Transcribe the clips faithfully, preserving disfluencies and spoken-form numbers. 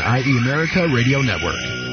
I E America Radio Network.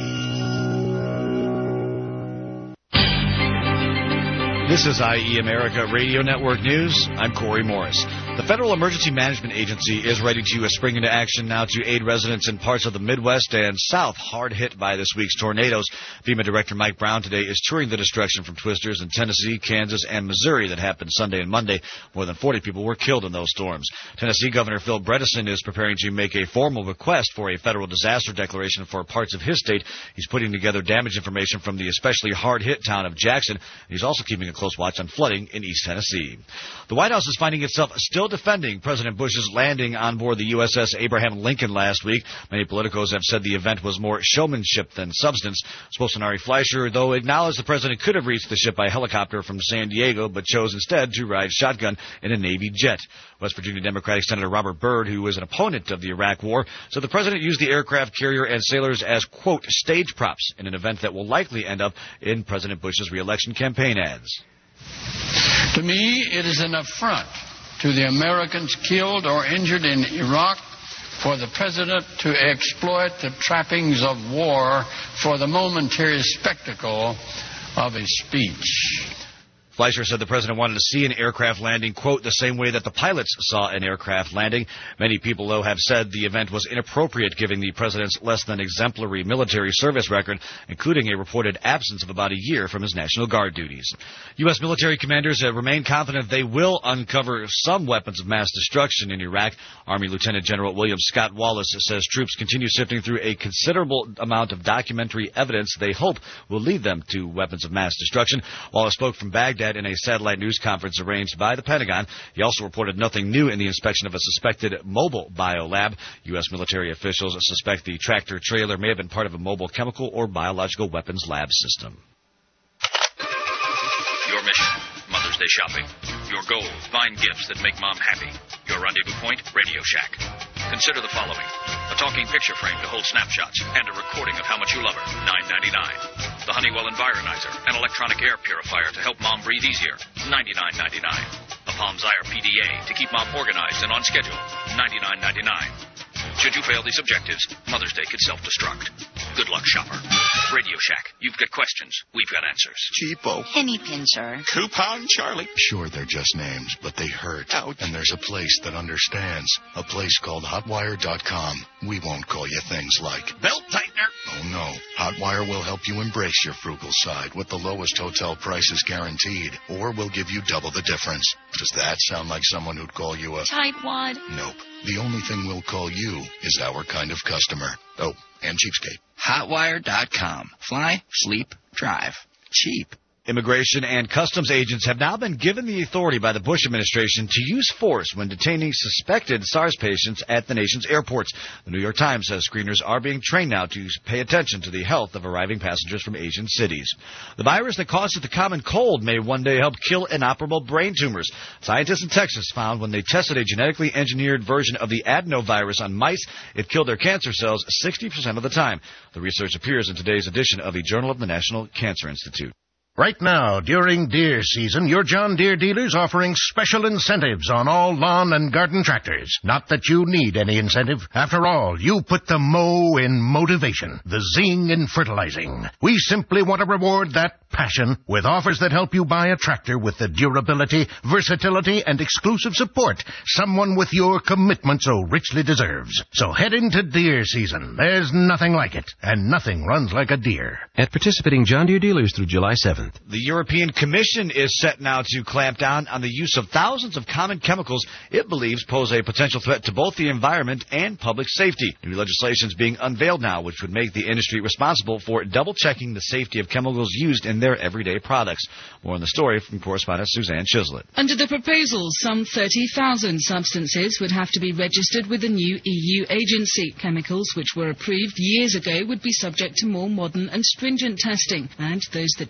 This is I E America Radio Network News. I'm Corey Morris. The Federal Emergency Management Agency is ready to spring into action now to aid residents in parts of the Midwest and South hard hit by this week's tornadoes. FEMA Director Mike Brown today is touring the destruction from twisters in Tennessee, Kansas, and Missouri that happened Sunday and Monday. More than forty people were killed in those storms. Tennessee Governor Phil Bredesen is preparing to make a formal request for a federal disaster declaration for parts of his state. He's putting together damage information from the especially hard-hit town of Jackson. He's also keeping a close watch on flooding in East Tennessee. The White House is finding itself still defending President Bush's landing on board the U S S Abraham Lincoln last week. Many politicos have said the event was more showmanship than substance. Spokesman Ari Fleischer, though, acknowledged the president could have reached the ship by helicopter from San Diego, but chose instead to ride shotgun in a Navy jet. West Virginia Democratic Senator Robert Byrd, who was an opponent of the Iraq War, said the president used the aircraft carrier and sailors as, quote, stage props in an event that will likely end up in President Bush's re-election campaign ads. To me, it is an affront to the Americans killed or injured in Iraq for the president to exploit the trappings of war for the momentary spectacle of a speech. Fleischer said the president wanted to see an aircraft landing, quote, the same way that the pilots saw an aircraft landing. Many people, though, have said the event was inappropriate given the president's less than exemplary military service record, including a reported absence of about a year from his National Guard duties. U S military commanders uh, remain confident they will uncover some weapons of mass destruction in Iraq. Army Lieutenant General William Scott Wallace says troops continue sifting through a considerable amount of documentary evidence they hope will lead them to weapons of mass destruction. Wallace spoke from Baghdad in a satellite news conference arranged by the Pentagon. He also reported nothing new in the inspection of a suspected mobile biolab. U S military officials suspect the tractor-trailer may have been part of a mobile chemical or biological weapons lab system. Your mission, Mother's Day shopping. Your goal, find gifts that make Mom happy. Your rendezvous point, Radio Shack. Consider the following. A talking picture frame to hold snapshots and a recording of how much you love her, nine ninety-nine. The Honeywell Environizer, an electronic air purifier to help Mom breathe easier, ninety-nine ninety-nine. A Palm Zyre P D A to keep Mom organized and on schedule, ninety-nine ninety-nine. Should you fail these objectives, Mother's Day could self-destruct. Good luck, shopper. Radio Shack. You've got questions. We've got answers. Cheapo. Penny pincher. Coupon Charlie. Sure, they're just names, but they hurt. Ouch. And there's a place that understands. A place called Hotwire dot com. We won't call you things like Belt tightener. Oh, no. Hotwire will help you embrace your frugal side with the lowest hotel prices guaranteed, or we'll give you double the difference. Does that sound like someone who'd call you a tightwad? Nope. The only thing we'll call you is our kind of customer. Oh, and cheapskate. Hotwire dot com. Fly, sleep, drive. Cheap. Immigration and customs agents have now been given the authority by the Bush administration to use force when detaining suspected SARS patients at the nation's airports. The New York Times says screeners are being trained now to pay attention to the health of arriving passengers from Asian cities. The virus that causes the common cold may one day help kill inoperable brain tumors. Scientists in Texas found when they tested a genetically engineered version of the adenovirus on mice, it killed their cancer cells sixty percent of the time. The research appears in today's edition of the Journal of the National Cancer Institute. Right now, during deer season, your John Deere dealer's offering special incentives on all lawn and garden tractors. Not that you need any incentive. After all, you put the mow in motivation, the zing in fertilizing. We simply want to reward that passion with offers that help you buy a tractor with the durability, versatility, and exclusive support someone with your commitment so richly deserves. So head into deer season. There's nothing like it, and nothing runs like a deer. At participating John Deere dealers through July seventh. The European Commission is set now to clamp down on the use of thousands of common chemicals it believes pose a potential threat to both the environment and public safety. New legislation is being unveiled now, which would make the industry responsible for double-checking the safety of chemicals used in their everyday products. More on the story from correspondent Suzanne Chislett. Under the proposals, some thirty thousand substances would have to be registered with the new E U agency. Chemicals which were approved years ago would be subject to more modern and stringent testing, and those that do not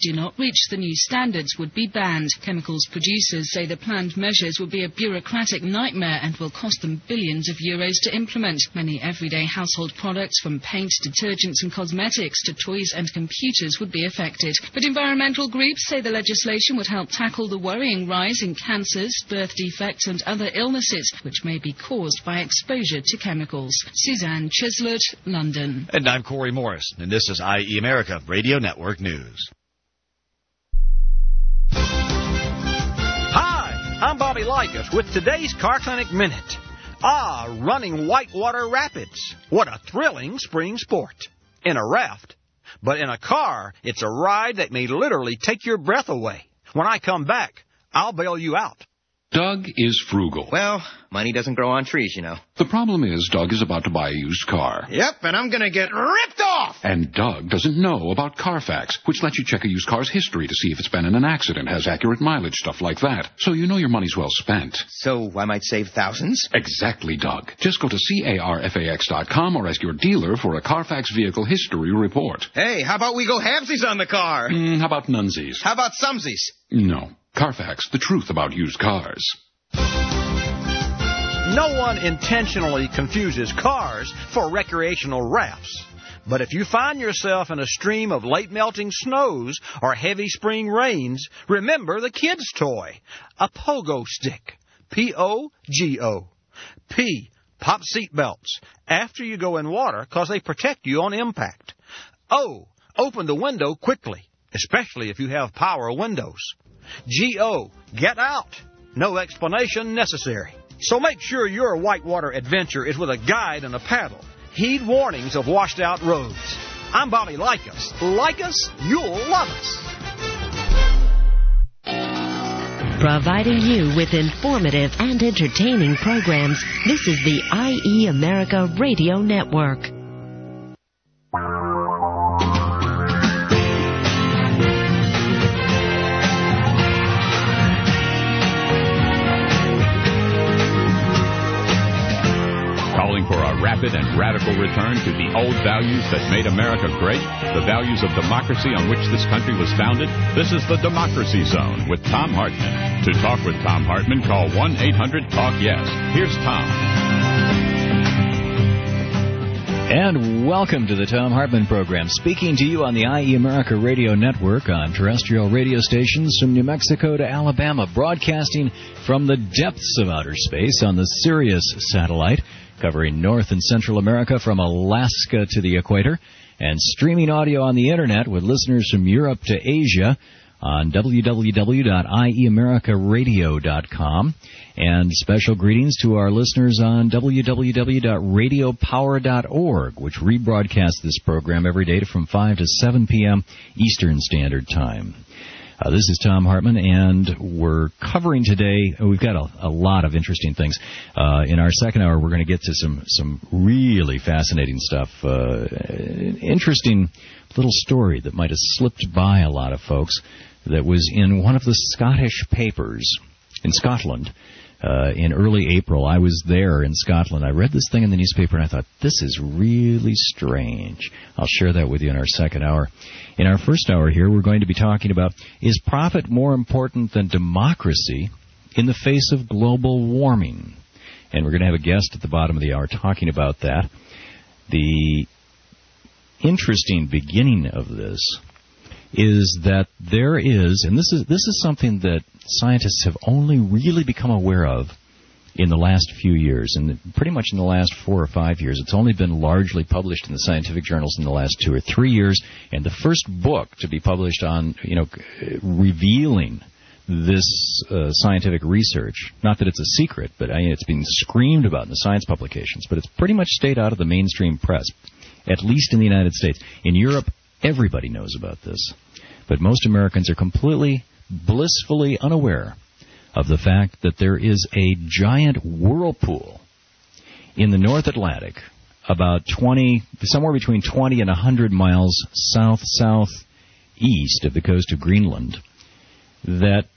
which the new standards would be banned. Chemicals producers say the planned measures will be a bureaucratic nightmare and will cost them billions of euros to implement. Many everyday household products, from paint, detergents and cosmetics to toys and computers, would be affected. But environmental groups say the legislation would help tackle the worrying rise in cancers, birth defects and other illnesses which may be caused by exposure to chemicals. Suzanne Chislett, London. And I'm Corey Morris, and this is I E America Radio Network News. Hi, I'm Bobby Likas with today's Car Clinic Minute. Ah, running whitewater rapids. What a thrilling spring sport. In a raft. But in a car, it's a ride that may literally take your breath away. When I come back, I'll bail you out. Doug is frugal. Well, money doesn't grow on trees, you know. The problem is Doug is about to buy a used car. Yep, and I'm going to get ripped off! And Doug doesn't know about Carfax, which lets you check a used car's history to see if it's been in an accident, has accurate mileage, stuff like that. So you know your money's well spent. So I might save thousands? Exactly, Doug. Just go to carfax dot com or ask your dealer for a Carfax vehicle history report. Hey, how about we go halvesies on the car? Mm, how about nunsies? How about sumsies? No. Carfax, the truth about used cars. No one intentionally confuses cars for recreational rafts. But if you find yourself in a stream of late-melting snows or heavy spring rains, remember the kid's toy, a pogo stick. P O G O. P, pop seat belts after you go in water because they protect you on impact. O, open the window quickly, especially if you have power windows. G O, get out. No explanation necessary. So make sure your whitewater adventure is with a guide and a paddle. Heed warnings of washed-out roads. I'm Bobby Likas. Like us, you'll love us. Providing you with informative and entertaining programs, this is the I E America Radio Network. Calling for a rapid and radical return to the old values that made America great, the values of democracy on which this country was founded. This is the Democracy Zone with Thom Hartmann. To talk with Thom Hartmann, call one eight hundred talk yes. Here's Tom. And welcome to the Thom Hartmann program, speaking to you on the I E America Radio Network on terrestrial radio stations from New Mexico to Alabama, broadcasting from the depths of outer space on the Sirius satellite, covering North and Central America from Alaska to the equator, and streaming audio on the Internet with listeners from Europe to Asia on w w w dot i e america radio dot com. And special greetings to our listeners on w w w dot radio power dot org, which rebroadcasts this program every day from five to seven p.m. Eastern Standard Time. Uh, this is Thom Hartmann, and we're covering today, we've got a, a lot of interesting things. Uh, in our second hour, we're going to get to some, some really fascinating stuff. Uh, interesting little story that might have slipped by a lot of folks that was in one of the Scottish papers in Scotland. Uh, in early April, I was there in Scotland. I read this thing in the newspaper, and I thought, this is really strange. I'll share that with you in our second hour. In our first hour here, we're going to be talking about, is profit more important than democracy in the face of global warming? And we're going to have a guest at the bottom of the hour talking about that. The interesting beginning of this is that there is, and this is this is something that scientists have only really become aware of in the last few years, and pretty much in the last four or five years. It's only been largely published in the scientific journals in the last two or three years, and the first book to be published on, you know, revealing this uh, scientific research, not that it's a secret, but I mean, it's been screamed about in the science publications, but it's pretty much stayed out of the mainstream press, at least in the United States. In Europe, everybody knows about this, but most Americans are completely, blissfully unaware of the fact that there is a giant whirlpool in the North Atlantic, about twenty, somewhere between twenty and one hundred miles south-southeast of the coast of Greenland, that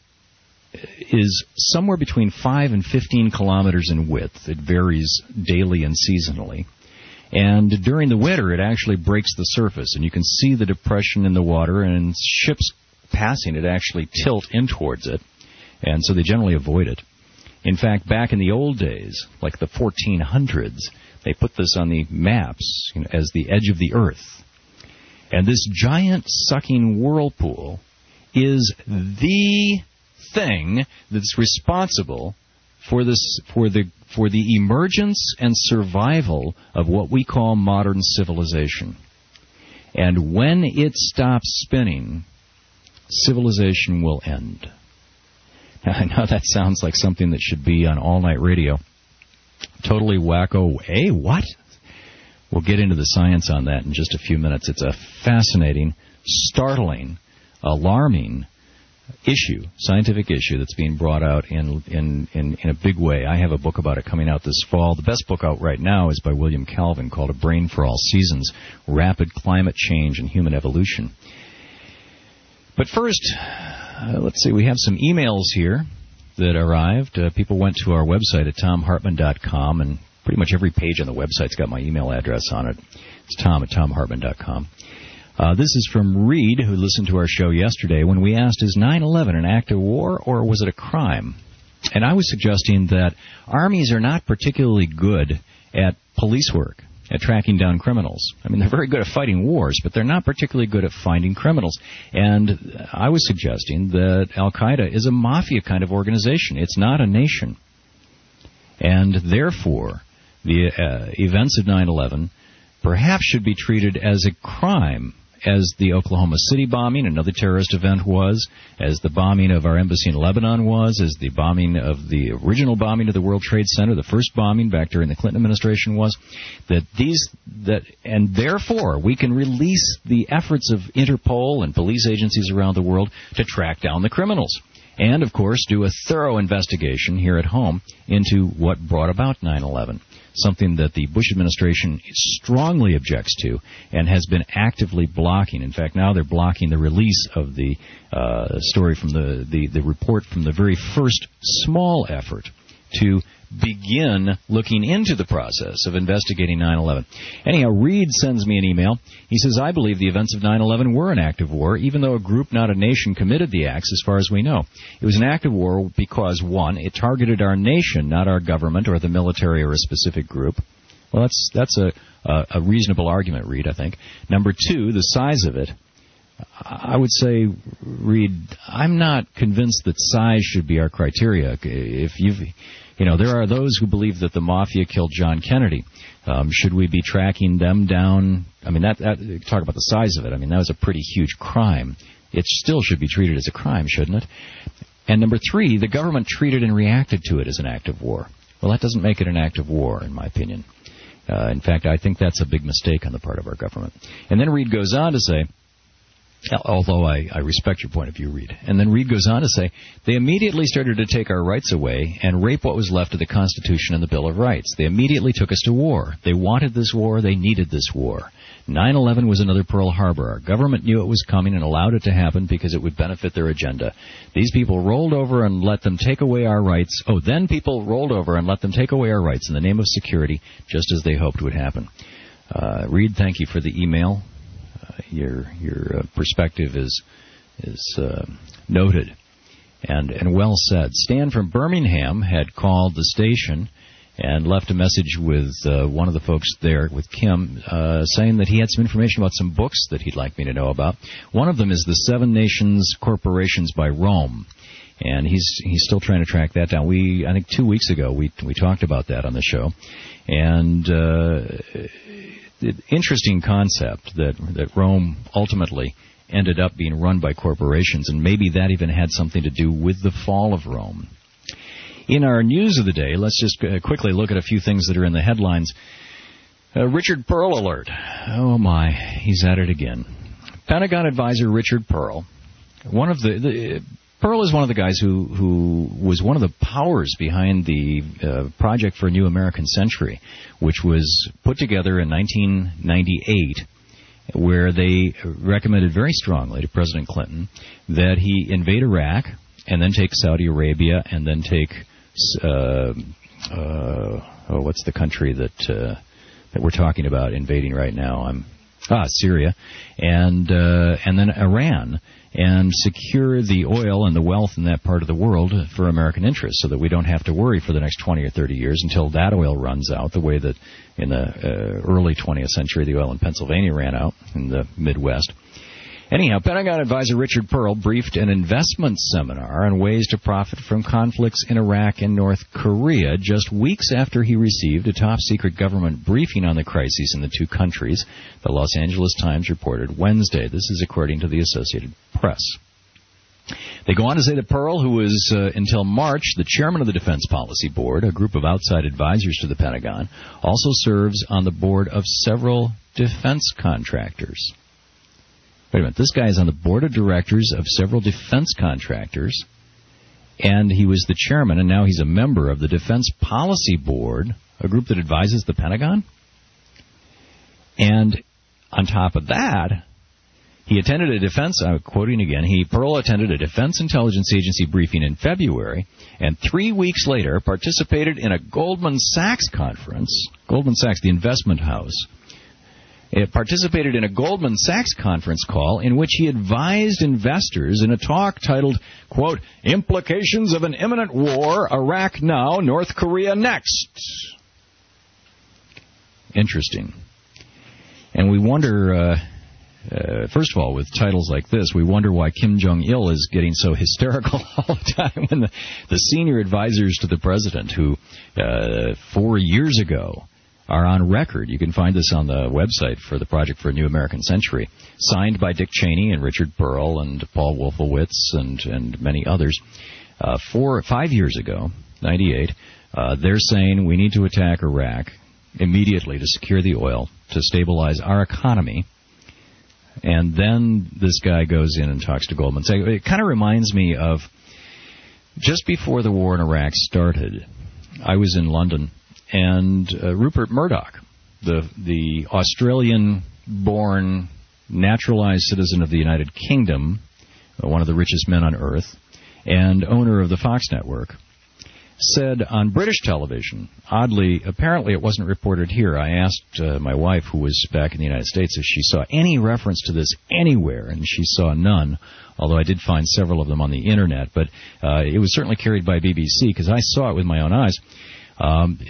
is somewhere between five and fifteen kilometers in width. It varies daily and seasonally. And during the winter, it actually breaks the surface, and you can see the depression in the water, and ships passing it actually tilt in towards it, and so they generally avoid it. In fact, back in the old days, like the fourteen hundreds, they put this on the maps, you know, as the edge of the Earth. And this giant sucking whirlpool is the thing that's responsible for this, for the for the emergence and survival of what we call modern civilization. And when it stops spinning, civilization will end. Now, I know that sounds like something that should be on all-night radio. Totally wacko. Hey, what? We'll get into the science on that in just a few minutes. It's a fascinating, startling, alarming issue, scientific issue that's being brought out in, in, in, in a big way. I have a book about it coming out this fall. The best book out right now is by William Calvin called A Brain for All Seasons, Rapid Climate Change and Human Evolution. But first, uh, let's see, we have some emails here that arrived. Uh, people went to our website at tom hartman dot com, and pretty much every page on the website's got my email address on it. It's tom at tom hartman dot com. Uh, this is from Reed, who listened to our show yesterday when we asked, is nine eleven an act of war or was it a crime? And I was suggesting that armies are not particularly good at police work, at tracking down criminals. I mean, they're very good at fighting wars, but they're not particularly good at finding criminals. And I was suggesting that Al-Qaeda is a mafia kind of organization. It's not a nation. And therefore, the uh, events of nine eleven perhaps should be treated as a crime, as the Oklahoma City bombing, another terrorist event, was, as the bombing of our embassy in Lebanon was, as the bombing of the original bombing of the World Trade Center, the first bombing back during the Clinton administration was, that these, that, and therefore we can release the efforts of Interpol and police agencies around the world to track down the criminals. And, of course, do a thorough investigation here at home into what brought about nine eleven. Something that the Bush administration strongly objects to and has been actively blocking. In fact, now they're blocking the release of the uh, story from the, the, the report from the very first small effort to begin looking into the process of investigating nine eleven. Anyhow, Reed sends me an email. He says, I believe the events of nine eleven were an act of war, even though a group, not a nation, committed the acts as far as we know. It was an act of war because, one, it targeted our nation, not our government or the military or a specific group. Well, that's that's a, a, a reasonable argument, Reed, I think. Number two, the size of it. I would say, Reed, I'm not convinced that size should be our criteria. If you've... You know, there are those who believe that the mafia killed John Kennedy. Um, should we be tracking them down? I mean, that, that talk about the size of it. I mean, that was a pretty huge crime. It still should be treated as a crime, shouldn't it? And number three, the government treated and reacted to it as an act of war. Well, that doesn't make it an act of war, in my opinion. Uh, in fact, I think that's a big mistake on the part of our government. And then Reed goes on to say, although I, I respect your point of view, Reed. And then Reed goes on to say, they immediately started to take our rights away and rape what was left of the Constitution and the Bill of Rights. They immediately took us to war. They wanted this war. They needed this war. nine eleven was another Pearl Harbor. Our government knew it was coming and allowed it to happen because it would benefit their agenda. These people rolled over and let them take away our rights. Oh, then people rolled over and let them take away our rights in the name of security, just as they hoped would happen. Uh, Reed, thank you for the email. Uh, your your uh, perspective is is uh, noted and and well said. Stan from Birmingham had called the station and left a message with uh, one of the folks there, with Kim, uh, saying that he had some information about some books that he'd like me to know about. One of them is The Seven Nations Corporations by Rome, and he's he's still trying to track that down. We I think two weeks ago we we talked about that on the show, and. Uh, Interesting concept that that Rome ultimately ended up being run by corporations, and maybe that even had something to do with the fall of Rome. In our news of the day, let's just uh, quickly look at a few things that are in the headlines. Uh, Richard Perle alert. Oh my, he's at it again. Pentagon advisor Richard Perle, one of the, the Perle is one of the guys who, who was one of the powers behind the uh, Project for a New American Century, which was put together in nineteen ninety-eight, where they recommended very strongly to President Clinton that he invade Iraq and then take Saudi Arabia and then take, uh, uh, oh, what's the country that uh, that we're talking about invading right now? I'm ah, Syria, and uh, and then Iran, and secure the oil and the wealth in that part of the world for American interests, so that we don't have to worry for the next twenty or thirty years until that oil runs out, the way that in the uh, early twentieth century the oil in Pennsylvania ran out in the Midwest. Anyhow, Pentagon advisor Richard Pearl briefed an investment seminar on ways to profit from conflicts in Iraq and North Korea just weeks after he received a top-secret government briefing on the crises in the two countries, the Los Angeles Times reported Wednesday. This is according to the Associated Press. They go on to say that Pearl, who was uh, until March the chairman of the Defense Policy Board, a group of outside advisors to the Pentagon, also serves on the board of several defense contractors. Wait a minute, this guy is on the board of directors of several defense contractors, and he was the chairman, and now he's a member of the Defense Policy Board, a group that advises the Pentagon? And on top of that, he attended a defense, I'm quoting again, he, Pearl attended a Defense Intelligence Agency briefing in February, and three weeks later participated in a Goldman Sachs conference, Goldman Sachs, the investment house, It participated in a Goldman Sachs conference call in which he advised investors in a talk titled, quote, Implications of an Imminent War, Iraq Now, North Korea Next. Interesting. And we wonder, uh, uh, first of all, with titles like this, we wonder why Kim Jong-il is getting so hysterical all the time when the, the senior advisors to the president who, uh, four years ago, are on record. You can find this on the website for the Project for a New American Century, signed by Dick Cheney and Richard Pearl and Paul Wolfowitz and, and many others. Uh, four, five years ago, ninety-eight, uh, they're saying we need to attack Iraq immediately to secure the oil, to stabilize our economy. And then this guy goes in and talks to Goldman Sachs. It kind of reminds me of just before the war in Iraq started, I was in London, and uh, Rupert Murdoch, the the Australian-born naturalized citizen of the United Kingdom, uh, one of the richest men on earth, and owner of the Fox network, said on British television, oddly, apparently it wasn't reported here. I asked uh, my wife, who was back in the United States, if she saw any reference to this anywhere, and she saw none, although I did find several of them on the Internet. But uh, it was certainly carried by B B C, because I saw it with my own eyes. Um,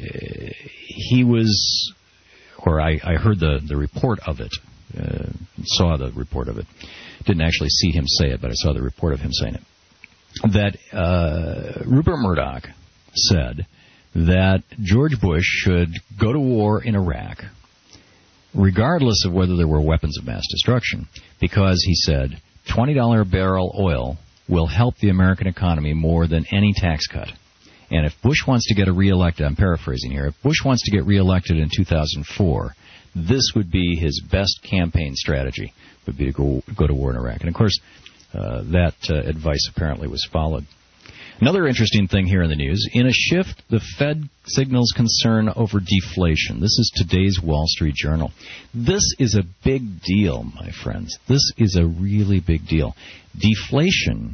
he was, or I, I heard the, the report of it, uh, saw the report of it. Didn't actually see him say it, but I saw the report of him saying it. That uh, Rupert Murdoch said that George Bush should go to war in Iraq, regardless of whether there were weapons of mass destruction, because, he said, twenty dollars a barrel oil will help the American economy more than any tax cut. And if Bush wants to get a reelected, I'm paraphrasing here, if Bush wants to get reelected in two thousand four, this would be his best campaign strategy, would be to go, go to war in Iraq. And, of course, uh, that uh, advice apparently was followed. Another interesting thing here in the news, in a shift, the Fed signals concern over deflation. This is today's Wall Street Journal. This is a big deal, my friends. This is a really big deal. Deflation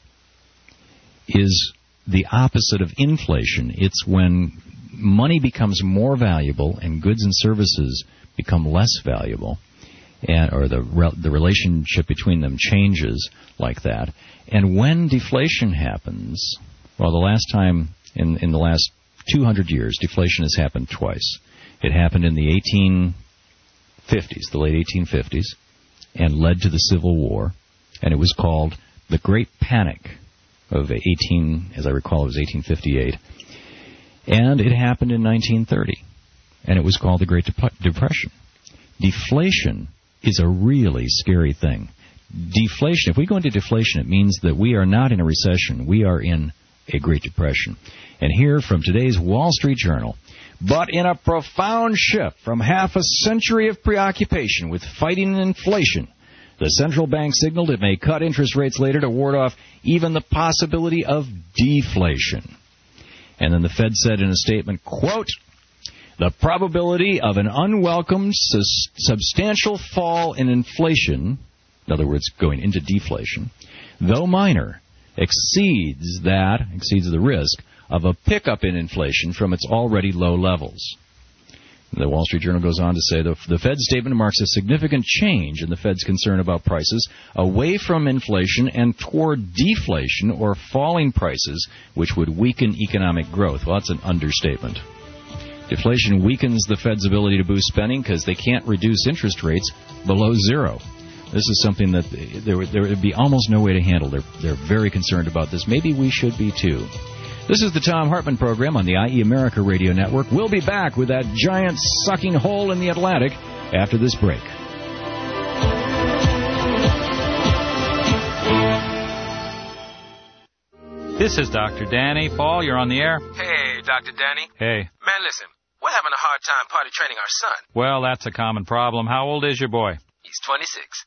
is the opposite of inflation. It's when money becomes more valuable and goods and services become less valuable, and or the re- the relationship between them changes like that. And when deflation happens, well, the last time in, in the last two hundred years, deflation has happened twice. It happened in the eighteen fifties, the late eighteen fifties, and led to the Civil War, and it was called the Great Panic of eighteen, as I recall, it was eighteen fifty-eight. And it happened in nineteen thirty, and it was called the Great Dep- Depression. Deflation is a really scary thing. Deflation, if we go into deflation, it means that we are not in a recession. We are in a Great Depression. And here from today's Wall Street Journal, but in a profound shift from half a century of preoccupation with fighting inflation, the central bank signaled it may cut interest rates later to ward off even the possibility of deflation. And then the Fed said in a statement, quote, the probability of an unwelcome sus- substantial fall in inflation, in other words, going into deflation, though minor, exceeds that, exceeds the risk of a pickup in inflation from its already low levels. The Wall Street Journal goes on to say the, the Fed's statement marks a significant change in the Fed's concern about prices away from inflation and toward deflation or falling prices, which would weaken economic growth. Well, that's an understatement. Deflation weakens the Fed's ability to boost spending because they can't reduce interest rates below zero. This is something that there, there would be almost no way to handle. They're, they're very concerned about this. Maybe we should be, too. This is the Tom Hartman Program on the I E America Radio Network. We'll be back with that giant sucking hole in the Atlantic after this break. This is Doctor Danny. Paul, you're on the air. Hey, Doctor Danny. Hey. Man, listen, we're having a hard time potty training our son. Well, that's a common problem. How old is your boy? He's twenty-six.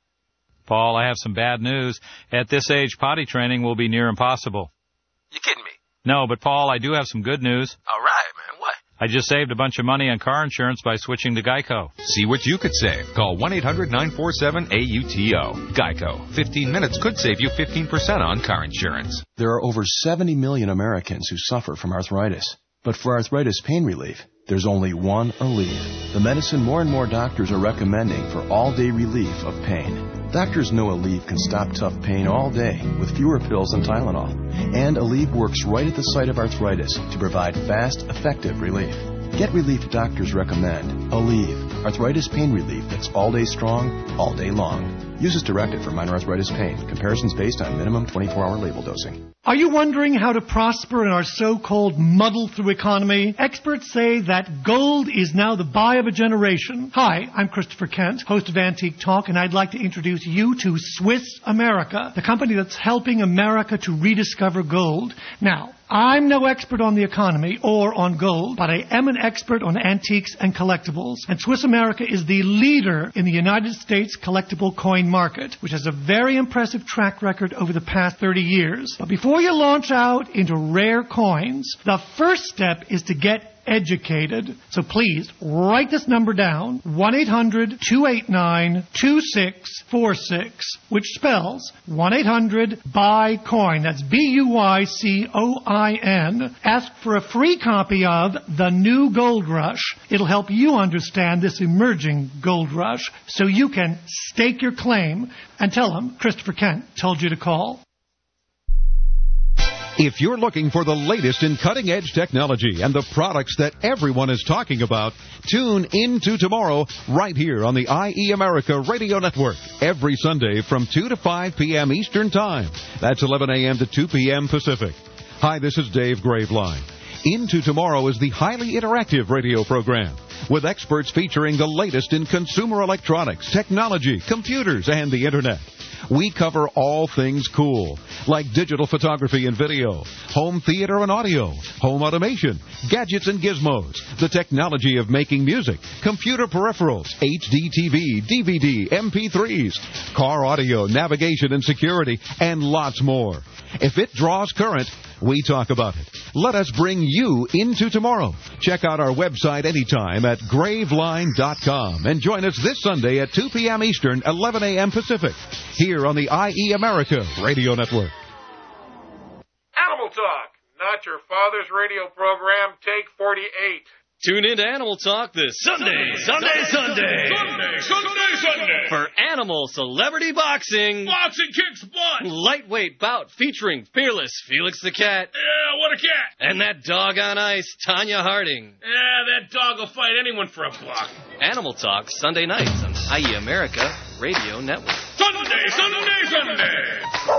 Paul, I have some bad news. At this age, potty training will be near impossible. You kidding me? No, but Paul, I do have some good news. All right, man. What? I just saved a bunch of money on car insurance by switching to Geico. See what you could save. Call one eight hundred nine four seven A U T O. Geico. fifteen minutes could save you fifteen percent on car insurance. There are over seventy million Americans who suffer from arthritis. But for arthritis pain relief, there's only one Aleve, the medicine more and more doctors are recommending for all-day relief of pain. Doctors know Aleve can stop tough pain all day with fewer pills than Tylenol. And Aleve works right at the site of arthritis to provide fast, effective relief. Get relief doctors recommend. Aleve, arthritis pain relief that's all-day strong, all day long. Use as directed for minor arthritis pain. Comparisons based on minimum twenty-four hour label dosing. Are you wondering how to prosper in our so-called muddle-through economy? Experts say that gold is now the buy of a generation. Hi, I'm Christopher Kent, host of Antique Talk, and I'd like to introduce you to Swiss America, the company that's helping America to rediscover gold. Now, I'm no expert on the economy or on gold, but I am an expert on antiques and collectibles. And Swiss America is the leader in the United States collectible coin market, which has a very impressive track record over the past thirty years. But before you launch out into rare coins, the first step is to get educated. So please, write this number down, one eight hundred two eight nine two six four six, which spells one eight hundred buy coin. That's B U Y C O I N. Ask for a free copy of The New Gold Rush. It'll help you understand this emerging gold rush so you can stake your claim and tell them Christopher Kent told you to call. If you're looking for the latest in cutting-edge technology and the products that everyone is talking about, tune into tomorrow right here on the I E America Radio Network every Sunday from two to five p.m. Eastern Time. That's eleven a.m. to two p.m. Pacific. Hi, this is Dave Graveline. Into Tomorrow is the highly interactive radio program with experts featuring the latest in consumer electronics, technology, computers, and the Internet. We cover all things cool, like digital photography and video, home theater and audio, home automation, gadgets and gizmos, the technology of making music, computer peripherals, H D T V, D V D, M P threes, car audio, navigation and security, and lots more. If it draws current, we talk about it. Let us bring you into tomorrow. Check out our website anytime at graveline dot com and join us this Sunday at two p.m. Eastern, eleven a.m. Pacific, here on the I E America Radio Network. Animal Talk, not your father's radio program. Take forty-eight. Tune in to Animal Talk this Sunday, Sunday, Sunday, Sunday, Sunday, Sunday, for Animal Celebrity Boxing. Boxing kicks butt. Lightweight bout featuring fearless Felix the Cat. Yeah, what a cat. And that dog on ice, Tanya Harding. Yeah, that dog will fight anyone for a buck. Animal Talk, Sunday nights on I E America Radio Network. Sunday, Sunday, Sunday.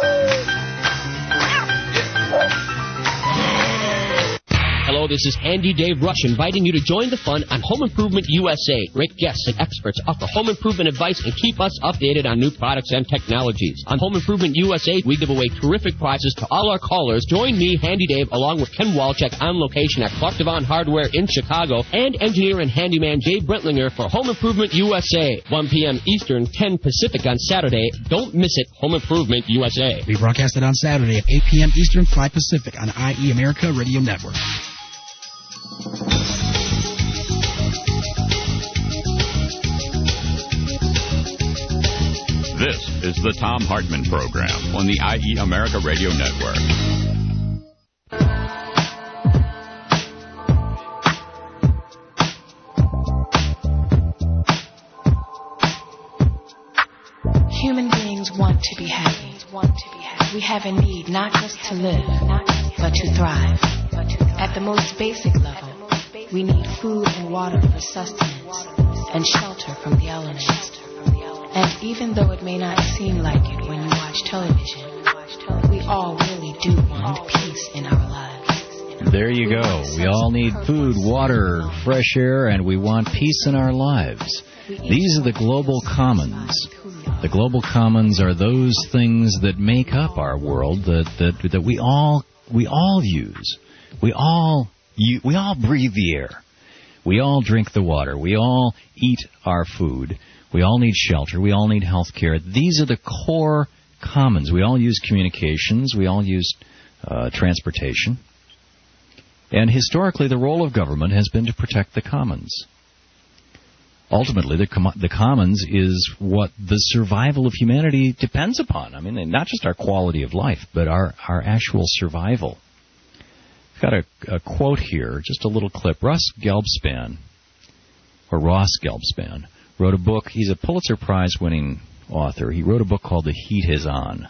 Hello, this is Handy Dave Rush inviting you to join the fun on Home Improvement U S A. Great guests and experts offer home improvement advice and keep us updated on new products and technologies. On Home Improvement U S A, we give away terrific prizes to all our callers. Join me, Handy Dave, along with Ken Walczak on location at Clark Devon Hardware in Chicago, and engineer and handyman Jay Brentlinger for Home Improvement U S A. one p.m. Eastern, ten Pacific on Saturday. Don't miss it, Home Improvement U S A. We broadcast it on Saturday at eight p.m. Eastern, five Pacific on I E America Radio Network. This is the Tom Hartman Program on the I E America Radio Network. Human beings want to be happy. We have a need not just to live, but to thrive. At the most basic level, we need food and water for sustenance and shelter from the elements. And even though it may not seem like it when you watch television, we all really do want peace in our lives. There you go. We all need food, water, fresh air, and we want peace in our lives. These are the global commons. The global commons are those things that make up our world that that, that we all we all use. We all you, we all breathe the air. We all drink the water. We all eat our food. We all need shelter. We all need health care. These are the core commons. We all use communications. We all use uh, transportation. And historically, the role of government has been to protect the commons. Ultimately, the, com- the commons is what the survival of humanity depends upon. I mean, not just our quality of life, but our, our actual survival. I've got a, a quote here, just a little clip. Russ Gelbspan, or Ross Gelbspan, wrote a book. He's a Pulitzer Prize-winning author. He wrote a book called The Heat Is On.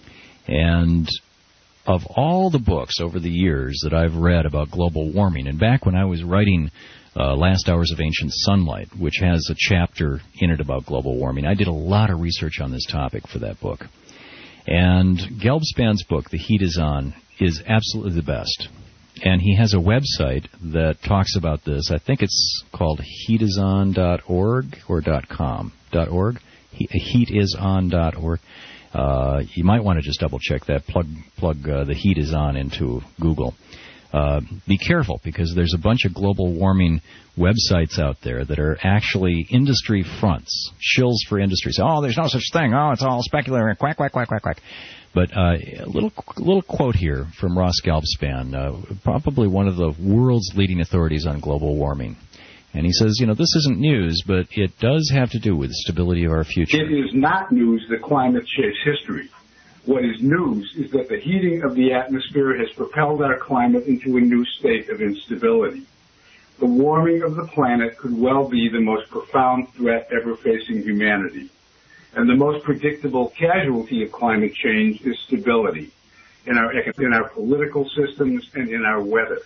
And of all the books over the years that I've read about global warming, and back when I was writing uh, Last Hours of Ancient Sunlight, which has a chapter in it about global warming, I did a lot of research on this topic for that book. And Gelbspan's book, The Heat Is On, is absolutely the best. And he has a website that talks about this. I think it's called heat is on dot org or .com. .org? heat is on dot org. Uh, you might want to just double-check that. Plug plug uh, The Heat Is On into Google. Uh, be careful, because there's a bunch of global warming websites out there that are actually industry fronts, shills for industry. So, oh, there's no such thing. Oh, it's all speculative. Quack, quack, quack, quack, quack. But uh, a little little quote here from Ross Gelbspan, uh, probably one of the world's leading authorities on global warming. And he says, you know, this isn't news, but it does have to do with the stability of our future. It is not news that climate shapes history. What is news is that the heating of the atmosphere has propelled our climate into a new state of instability. The warming of the planet could well be the most profound threat ever facing humanity. And the most predictable casualty of climate change is stability in our in our political systems and in our weather.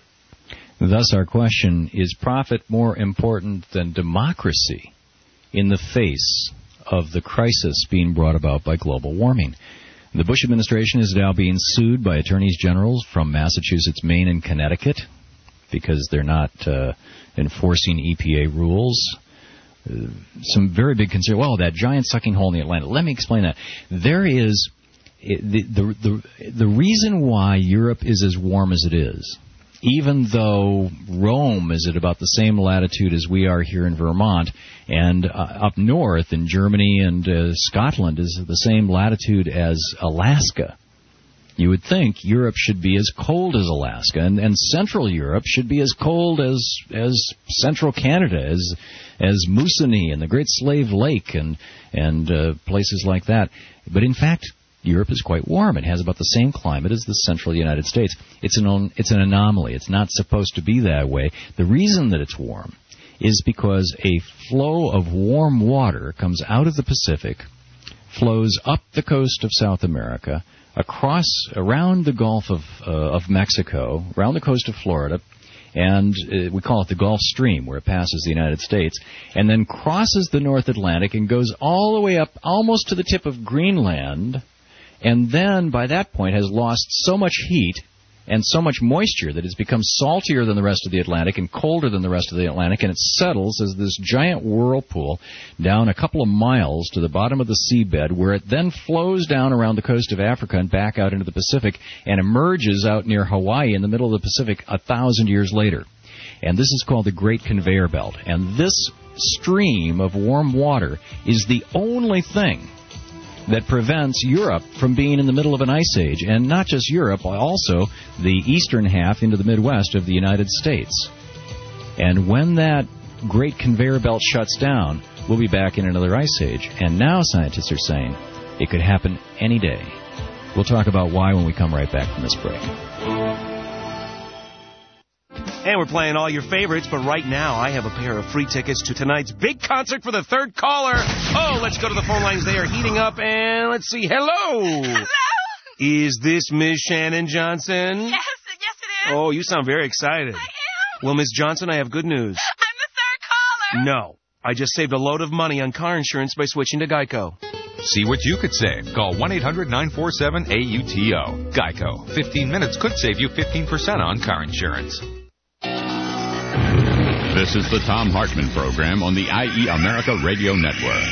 Thus, our question, is profit more important than democracy in the face of the crisis being brought about by global warming? The Bush administration is now being sued by attorneys generals from Massachusetts, Maine, and Connecticut because they're not uh, enforcing E P A rules. Uh, some very big concern. Well, that giant sucking hole in the Atlantic. Let me explain that. There is the, the the the reason why Europe is as warm as it is, even though Rome is at about the same latitude as we are here in Vermont, and uh, up north in Germany and uh, Scotland is the same latitude as Alaska. You would think Europe should be as cold as Alaska, and, and Central Europe should be as cold as as Central Canada, as as Moosonee and the Great Slave Lake and and uh, places like that. But in fact, Europe is quite warm. It has about the same climate as the central United States. It's an it's an anomaly. It's not supposed to be that way. The reason that it's warm is because a flow of warm water comes out of the Pacific, flows up the coast of South America, across, around the Gulf of, uh, of Mexico, around the coast of Florida, and uh, we call it the Gulf Stream, where it passes the United States, and then crosses the North Atlantic and goes all the way up almost to the tip of Greenland, and then by that point has lost so much heat and so much moisture that it's become saltier than the rest of the Atlantic and colder than the rest of the Atlantic, and it settles as this giant whirlpool down a couple of miles to the bottom of the seabed, where it then flows down around the coast of Africa and back out into the Pacific and emerges out near Hawaii in the middle of the Pacific a thousand years later. And this is called the Great Conveyor Belt. And this stream of warm water is the only thing that prevents Europe from being in the middle of an ice age, and not just Europe, also the eastern half into the Midwest of the United States. And when that great conveyor belt shuts down, we'll be back in another ice age. And now scientists are saying it could happen any day. We'll talk about why when we come right back from this break. And we're playing all your favorites, but right now I have a pair of free tickets to tonight's big concert for the third caller. Oh, let's go to the phone lines. They are heating up, and let's see. Hello. Hello. Is this Miss Shannon Johnson? Yes, yes it is. Oh, you sound very excited. I am. Well, Miss Johnson, I have good news. I'm the third caller. No. I just saved a load of money on car insurance by switching to Geico. See what you could save. Call one eight hundred nine four seven A U T O. Geico. fifteen minutes could save you fifteen percent on car insurance. This is the Thom Hartmann Program on the I E America Radio Network.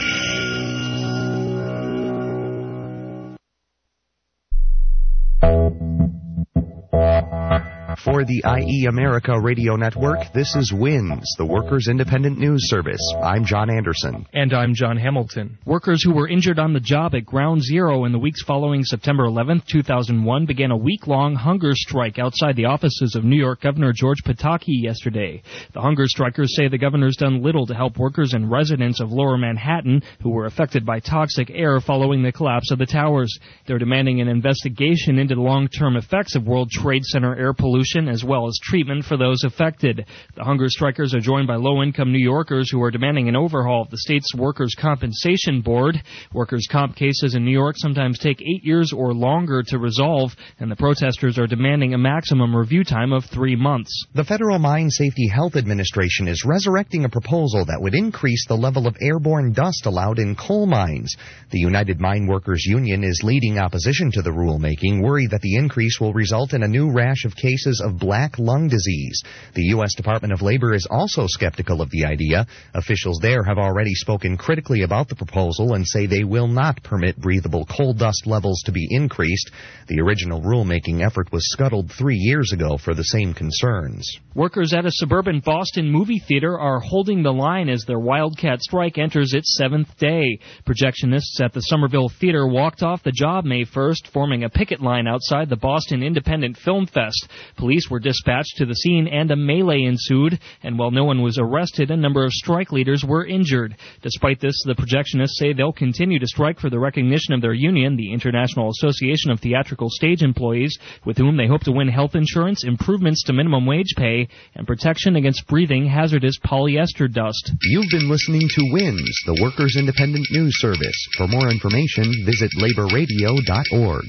For the I E America Radio Network, this is WINS, the Workers' Independent News Service. I'm John Anderson. And I'm John Hamilton. Workers who were injured on the job at Ground Zero in the weeks following September eleventh, two thousand one began a week-long hunger strike outside the offices of New York Governor George Pataki yesterday. The hunger strikers say the governor's done little to help workers and residents of Lower Manhattan who were affected by toxic air following the collapse of the towers. They're demanding an investigation into the long-term effects of World Trade Center air pollution as well as treatment for those affected. The hunger strikers are joined by low-income New Yorkers who are demanding an overhaul of the state's Workers' Compensation Board. Workers' comp cases in New York sometimes take eight years or longer to resolve, and the protesters are demanding a maximum review time of three months. The Federal Mine Safety Health Administration is resurrecting a proposal that would increase the level of airborne dust allowed in coal mines. The United Mine Workers Union is leading opposition to the rulemaking, worried that the increase will result in a new rash of cases of black lung disease. The U S Department of Labor is also skeptical of the idea. Officials there have already spoken critically about the proposal and say they will not permit breathable coal dust levels to be increased. The original rulemaking effort was scuttled three years ago for the same concerns. Workers at a suburban Boston movie theater are holding the line as their wildcat strike enters its seventh day. Projectionists at the Somerville Theater walked off the job May first, forming a picket line outside the Boston Independent Film Fest. Police were dispatched to the scene and a melee ensued, and while no one was arrested, a number of strike leaders were injured. Despite this, the projectionists say they'll continue to strike for the recognition of their union, the International Association of Theatrical Stage Employees, with whom they hope to win health insurance, improvements to minimum wage pay, and protection against breathing hazardous polyester dust. You've been listening to WINS, the Workers' Independent News Service. For more information, visit labor radio dot org.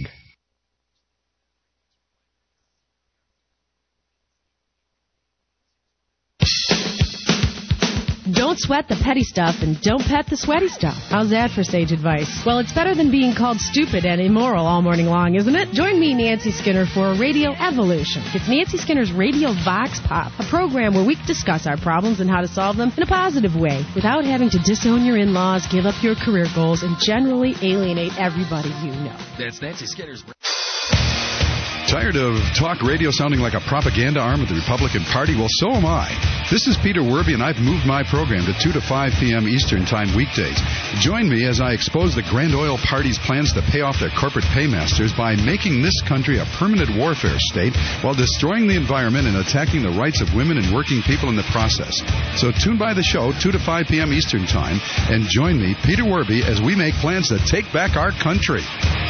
Don't sweat the petty stuff and don't pet the sweaty stuff. How's that for sage advice? Well, it's better than being called stupid and immoral all morning long, isn't it? Join me, Nancy Skinner, for Radio Evolution. It's Nancy Skinner's Radio Vox Pop, a program where we discuss our problems and how to solve them in a positive way without having to disown your in-laws, give up your career goals, and generally alienate everybody you know. That's Nancy Skinner's... Tired of talk radio sounding like a propaganda arm of the Republican Party? Well, so am I. This is Peter Werby, and I've moved my program to two to five p.m. Eastern Time weekdays. Join me as I expose the Grand Oil Party's plans to pay off their corporate paymasters by making this country a permanent warfare state while destroying the environment and attacking the rights of women and working people in the process. So tune by the show, two to five p.m. Eastern Time, and join me, Peter Werby, as we make plans to take back our country.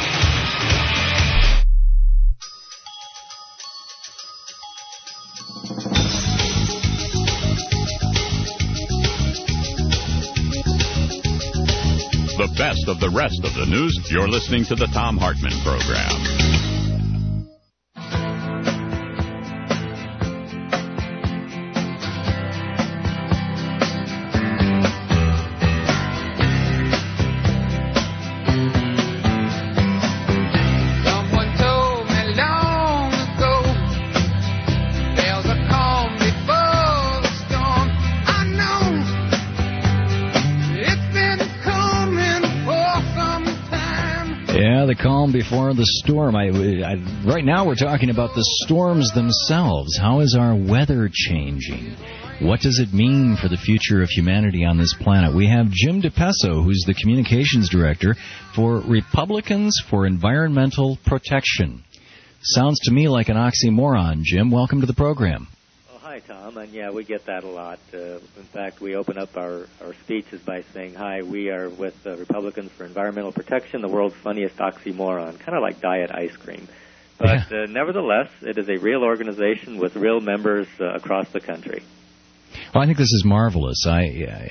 The best of the rest of the news. You're listening to the Thom Hartmann Program. The calm before the storm. I, I, right now we're talking about the storms themselves. How is our weather changing? What does it mean for the future of humanity on this planet? We have Jim DePeso, who's the communications director for Republicans for Environmental Protection. Sounds to me like an oxymoron. Jim, welcome to the program. Hi, Tom, and yeah, we get that a lot. Uh, in fact, we open up our, our speeches by saying, hi, we are with uh, Republicans for Environmental Protection, the world's funniest oxymoron, kind of like diet ice cream. But uh, nevertheless, it is a real organization with real members uh, across the country. Well, I think this is marvelous. I,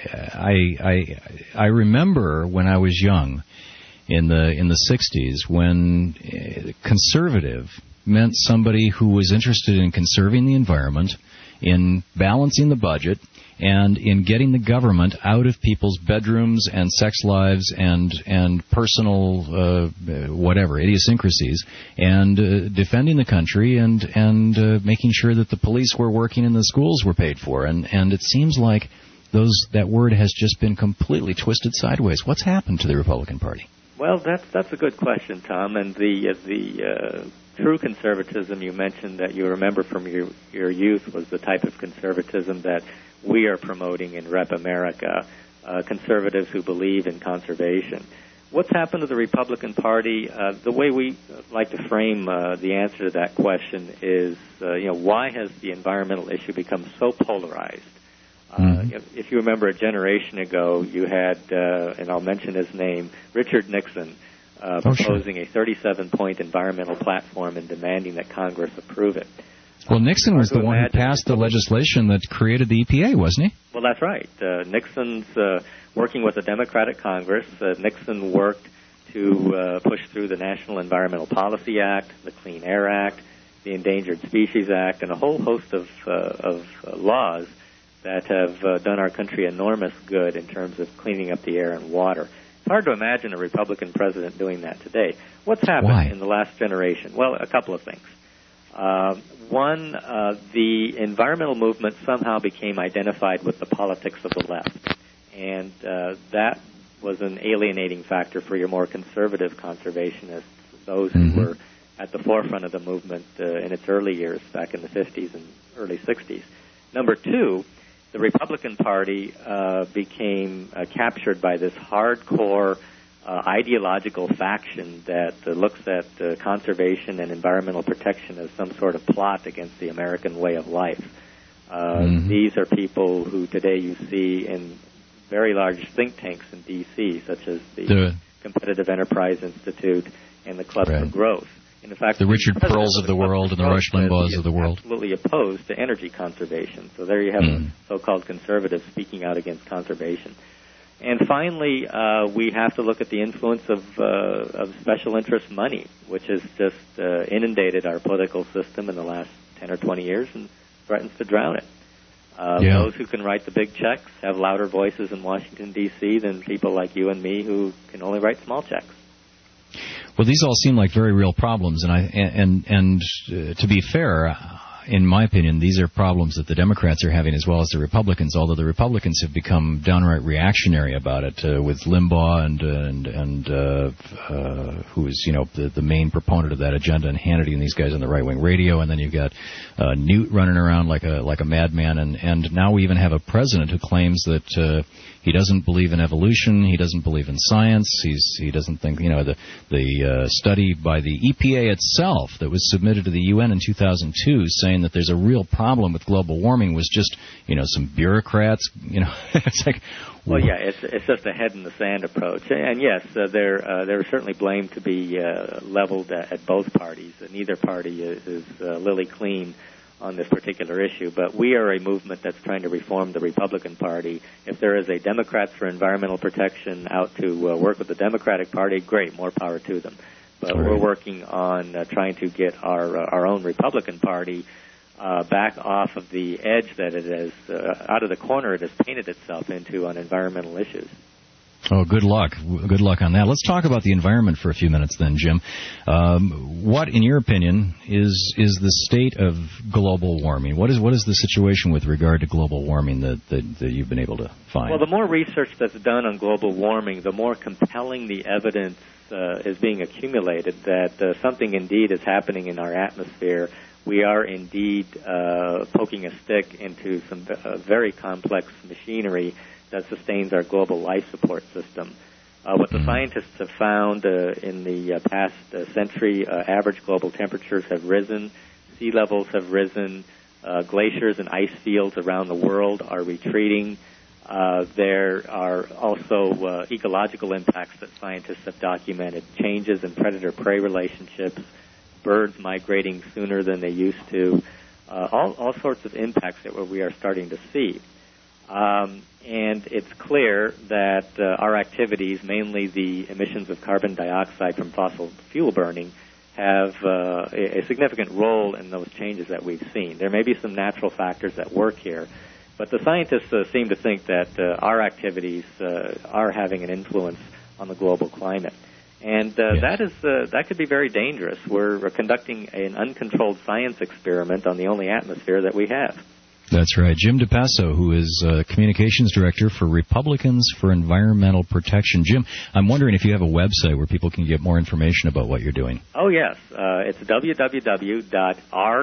I, I, I remember when I was young, in the in the sixties, when conservative meant somebody who was interested in conserving the environment, in balancing the budget, and in getting the government out of people's bedrooms and sex lives and and personal uh, whatever idiosyncrasies, and uh, defending the country and and uh, making sure that the police were working and the schools were paid for. And and it seems like those that word has just been completely twisted sideways. What's happened to the Republican Party? Well, that's that's a good question, Tom. And the uh, the uh, true conservatism you mentioned that you remember from your your youth was the type of conservatism that we are promoting in Rep America, uh, conservatives who believe in conservation. What's happened to the Republican Party? Uh, the way we like to frame uh, the answer to that question is, uh, you know, why has the environmental issue become so polarized? Uh, if you remember a generation ago, you had, uh, and I'll mention his name, Richard Nixon, uh, Oh, proposing a thirty-seven point environmental platform and demanding that Congress approve it. Well, Nixon was the one who passed the legislation that created the E P A, wasn't he? Well, that's right. Uh, Nixon's uh, working with the Democratic Congress. Uh, Nixon worked to uh, push through the National Environmental Policy Act, the Clean Air Act, the Endangered Species Act, and a whole host of, uh, of uh, laws that have uh, done our country enormous good in terms of cleaning up the air and water. It's hard to imagine a Republican president doing that today. What's happened Why? in the last generation? Well, a couple of things. Uh, one, uh, the environmental movement somehow became identified with the politics of the left, and uh, that was an alienating factor for your more conservative conservationists, those Mm-hmm. who were at the forefront of the movement uh, in its early years, back in the fifties and early sixties. Number two, the Republican Party uh, became uh, captured by this hardcore uh, ideological faction that uh, looks at uh, conservation and environmental protection as some sort of plot against the American way of life. Uh, Mm-hmm. These are people who today you see in very large think tanks in D C, such as the, The- Competitive Enterprise Institute and the Club Right. for Growth. In fact, The Richard president Pearls of the Club world for and the Growth Rush says Limbaughs he of the is world. absolutely opposed to energy conservation. So there you have Mm. a so-called conservative speaking out against conservation. And finally, uh, we have to look at the influence of, uh, of special interest money, which has just uh, inundated our political system in the last ten or twenty years and threatens to drown it. Uh, Yeah. Those who can write the big checks have louder voices in Washington, D C than people like you and me who can only write small checks. Well, these all seem like very real problems, and I and and, and uh, to be fair, in my opinion, these are problems that the Democrats are having as well as the Republicans. Although the Republicans have become downright reactionary about it, uh, with Limbaugh and and and uh, uh, who is you know the the main proponent of that agenda, and Hannity and these guys on the right wing radio, and then you've got uh, Newt running around like a like a madman, and and now we even have a president who claims that. Uh, He doesn't believe in evolution. He doesn't believe in science. He's he doesn't think you know the the uh, study by the E P A itself that was submitted to the U N in two thousand two, saying that there's a real problem with global warming, was just you know some bureaucrats. You know, it's like. Well, yeah, it's it's just a head in the sand approach, and yes, uh, there uh, there are certainly blame to be uh, leveled at, at both parties. Neither party is, is uh, lily clean on this particular issue, but we are a movement that's trying to reform the Republican Party. If there is a Democrats for Environmental Protection out to uh, work with the Democratic Party, great, more power to them. But Right. we're working on uh, trying to get our uh, our own Republican Party uh, back off of the edge that it has, uh, out of the corner it has painted itself into on environmental issues. Oh, good luck. Good luck on that. Let's talk about the environment for a few minutes then, Jim. Um, what, in your opinion, is is the state of global warming? What is what is the situation with regard to global warming that, that, that you've been able to find? Well, the more research that's done on global warming, the more compelling the evidence uh, is being accumulated that uh, something indeed is happening in our atmosphere. We are indeed uh, poking a stick into some uh, very complex machinery that sustains our global life support system. Uh, what the scientists have found uh, in the uh, past uh, century, uh, average global temperatures have risen, sea levels have risen, uh, glaciers and ice fields around the world are retreating. Uh, there are also uh, ecological impacts that scientists have documented, changes in predator-prey relationships, birds migrating sooner than they used to, uh, all, all sorts of impacts that we are starting to see. Um, and it's clear that uh, our activities, mainly the emissions of carbon dioxide from fossil fuel burning, have uh, a, a significant role in those changes that we've seen. There may be some natural factors that work here, but the scientists uh, seem to think that uh, our activities uh, are having an influence on the global climate. And uh, yes. that is uh, that could be very dangerous. We're, we're conducting an uncontrolled science experiment on the only atmosphere that we have. That's right. Jim DePasso, who is uh, Communications Director for Republicans for Environmental Protection. Jim, I'm wondering if you have a website where people can get more information about what you're doing. Oh, yes. Uh, it's w w w dot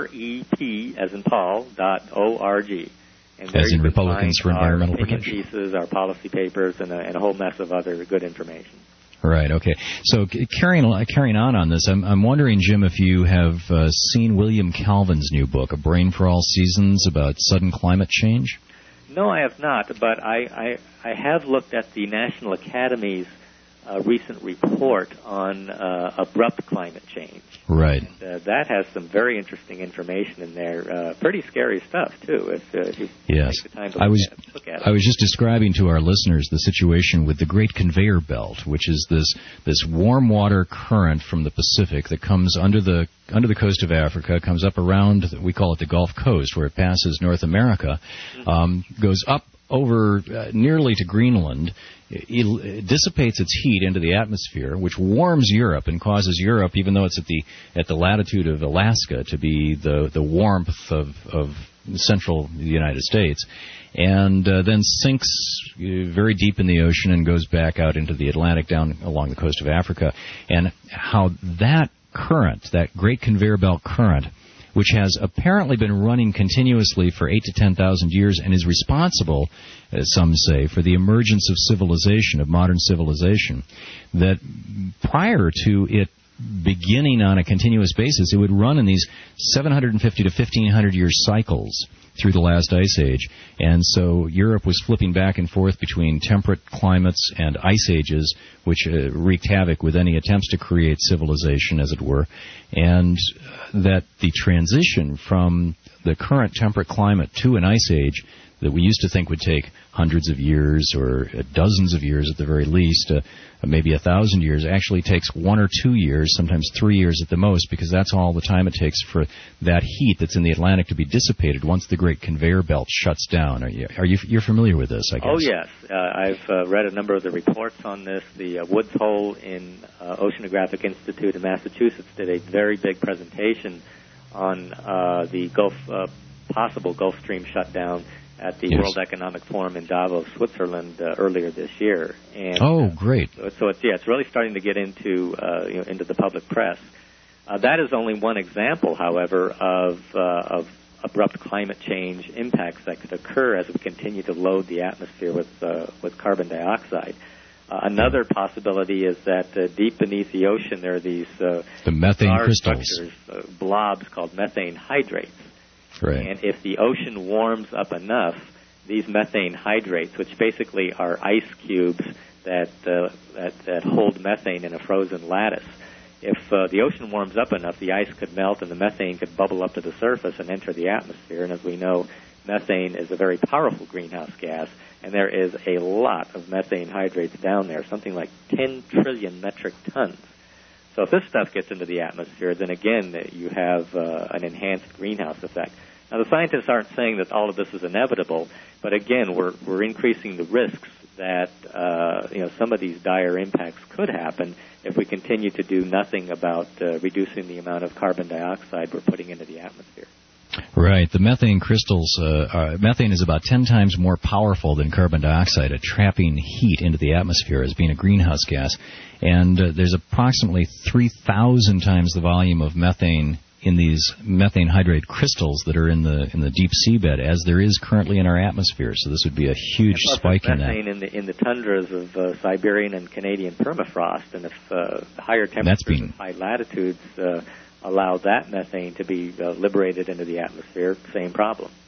rep, as in Paul, dot org. And as in Republicans for Environmental our Protection. Pieces, our policy papers, and a, and a whole mess of other good information. Right, okay. So c- carrying carrying on on this, I'm, I'm wondering, Jim, if you have uh, seen William Calvin's new book, A Brain for All Seasons, about sudden climate change? No, I have not, but I, I, I have looked at the National Academy's uh, recent report on uh, abrupt climate change. Right. And, uh, that has some very interesting information in there. Uh, pretty scary stuff, too, if, uh, if you yes. take the time to I look, was, at, look at it. I was just describing to our listeners the situation with the Great Conveyor Belt, which is this this warm water current from the Pacific that comes under the under the coast of Africa, comes up around, we call it the Gulf Coast, where it passes North America, um, goes up over uh, nearly to Greenland, it, it dissipates its heat into the atmosphere, which warms Europe and causes Europe, even though it's at the at the latitude of Alaska, to be the the warmth of of central United States, and uh, then sinks uh, very deep in the ocean and goes back out into the Atlantic down along the coast of Africa. And how that current, that Great Conveyor Belt current, which has apparently been running continuously for eight to ten thousand years and is responsible, as some say, for the emergence of civilization, of modern civilization, that prior to it beginning on a continuous basis, it would run in these seven hundred fifty to fifteen hundred year cycles through the last ice age. And so Europe was flipping back and forth between temperate climates and ice ages, which uh, wreaked havoc with any attempts to create civilization, as it were, and that the transition from the current temperate climate to an ice age that we used to think would take hundreds of years or dozens of years at the very least, uh, maybe a thousand years, actually takes one or two years, sometimes three years at the most, because that's all the time it takes for that heat that's in the Atlantic to be dissipated once the Great Conveyor Belt shuts down. Are you, are you you're familiar with this, I guess? Oh, yes. Uh, I've uh, read a number of the reports on this. The uh, Woods Hole in uh, Oceanographic Institute in Massachusetts did a very big presentation on uh, the Gulf, uh, possible Gulf Stream shutdown at the yes. World Economic Forum in Davos, Switzerland, uh, earlier this year. And, oh, uh, great! So, so it's yeah, it's really starting to get into uh, you know, into the public press. Uh, that is only one example, however, of uh, of abrupt climate change impacts that could occur as we continue to load the atmosphere with uh, with carbon dioxide. Uh, another possibility is that uh, deep beneath the ocean there are these uh, the methane large crystals, structures, uh, blobs called methane hydrates. Right. And if the ocean warms up enough, these methane hydrates, which basically are ice cubes that uh, that, that hold methane in a frozen lattice, if uh, the ocean warms up enough, the ice could melt and the methane could bubble up to the surface and enter the atmosphere. And as we know, methane is a very powerful greenhouse gas, and there is a lot of methane hydrates down there, something like ten trillion metric tons. So if this stuff gets into the atmosphere, then again, you have uh, an enhanced greenhouse effect. Now, the scientists aren't saying that all of this is inevitable, but again, we're we're increasing the risks that uh, you know some of these dire impacts could happen if we continue to do nothing about uh, reducing the amount of carbon dioxide we're putting into the atmosphere. Right. The methane crystals, uh, are, methane is about ten times more powerful than carbon dioxide at trapping heat into the atmosphere as being a greenhouse gas. And uh, there's approximately three thousand times the volume of methane in these methane hydrate crystals that are in the in the deep seabed as there is currently in our atmosphere. So this would be a huge spike in that. Methane in the in the tundras of uh, Siberian and Canadian permafrost, and if uh, higher temperatures been... and high latitudes uh, allow that methane to be uh, liberated into the atmosphere, same problem.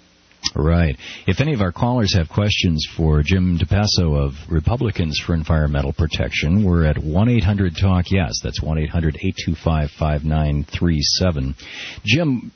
Right. If any of our callers have questions for Jim DePasso of Republicans for Environmental Protection, we're at one eight hundred talk yes. That's one eight hundred eight two five five nine three seven. Jim,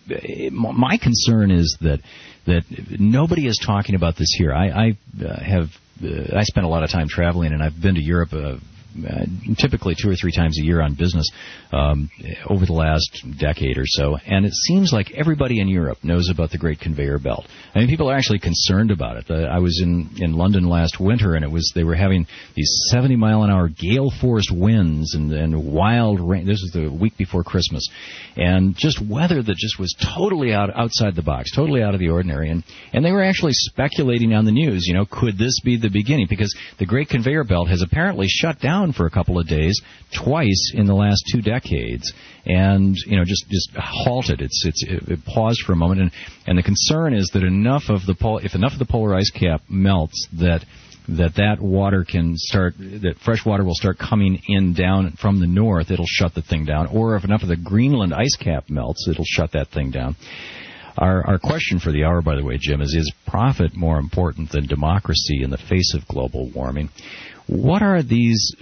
my concern is that that nobody is talking about this here. I, I uh, have uh, I spent a lot of time traveling, and I've been to Europe uh, Uh, typically two or three times a year on business um, over the last decade or so, and it seems like everybody in Europe knows about the Great Conveyor Belt. I mean, people are actually concerned about it. Uh, I was in, in London last winter, and it was they were having these seventy mile an hour gale force winds and, and wild rain. This was the week before Christmas, and just weather that just was totally out outside the box, totally out of the ordinary. And and they were actually speculating on the news. You know, could this be the beginning? Because the Great Conveyor Belt has apparently shut down for a couple of days twice in the last two decades, and you know just just halted. It's it's it, it paused for a moment, and and the concern is that enough of the pol- if enough of the polar ice cap melts that that that water can start that fresh water will start coming in down from the north. It'll shut the thing down, or if enough of the Greenland ice cap melts, it'll shut that thing down. Our, our question for the hour, by the way, Jim, is: is profit more important than democracy in the face of global warming? What are these?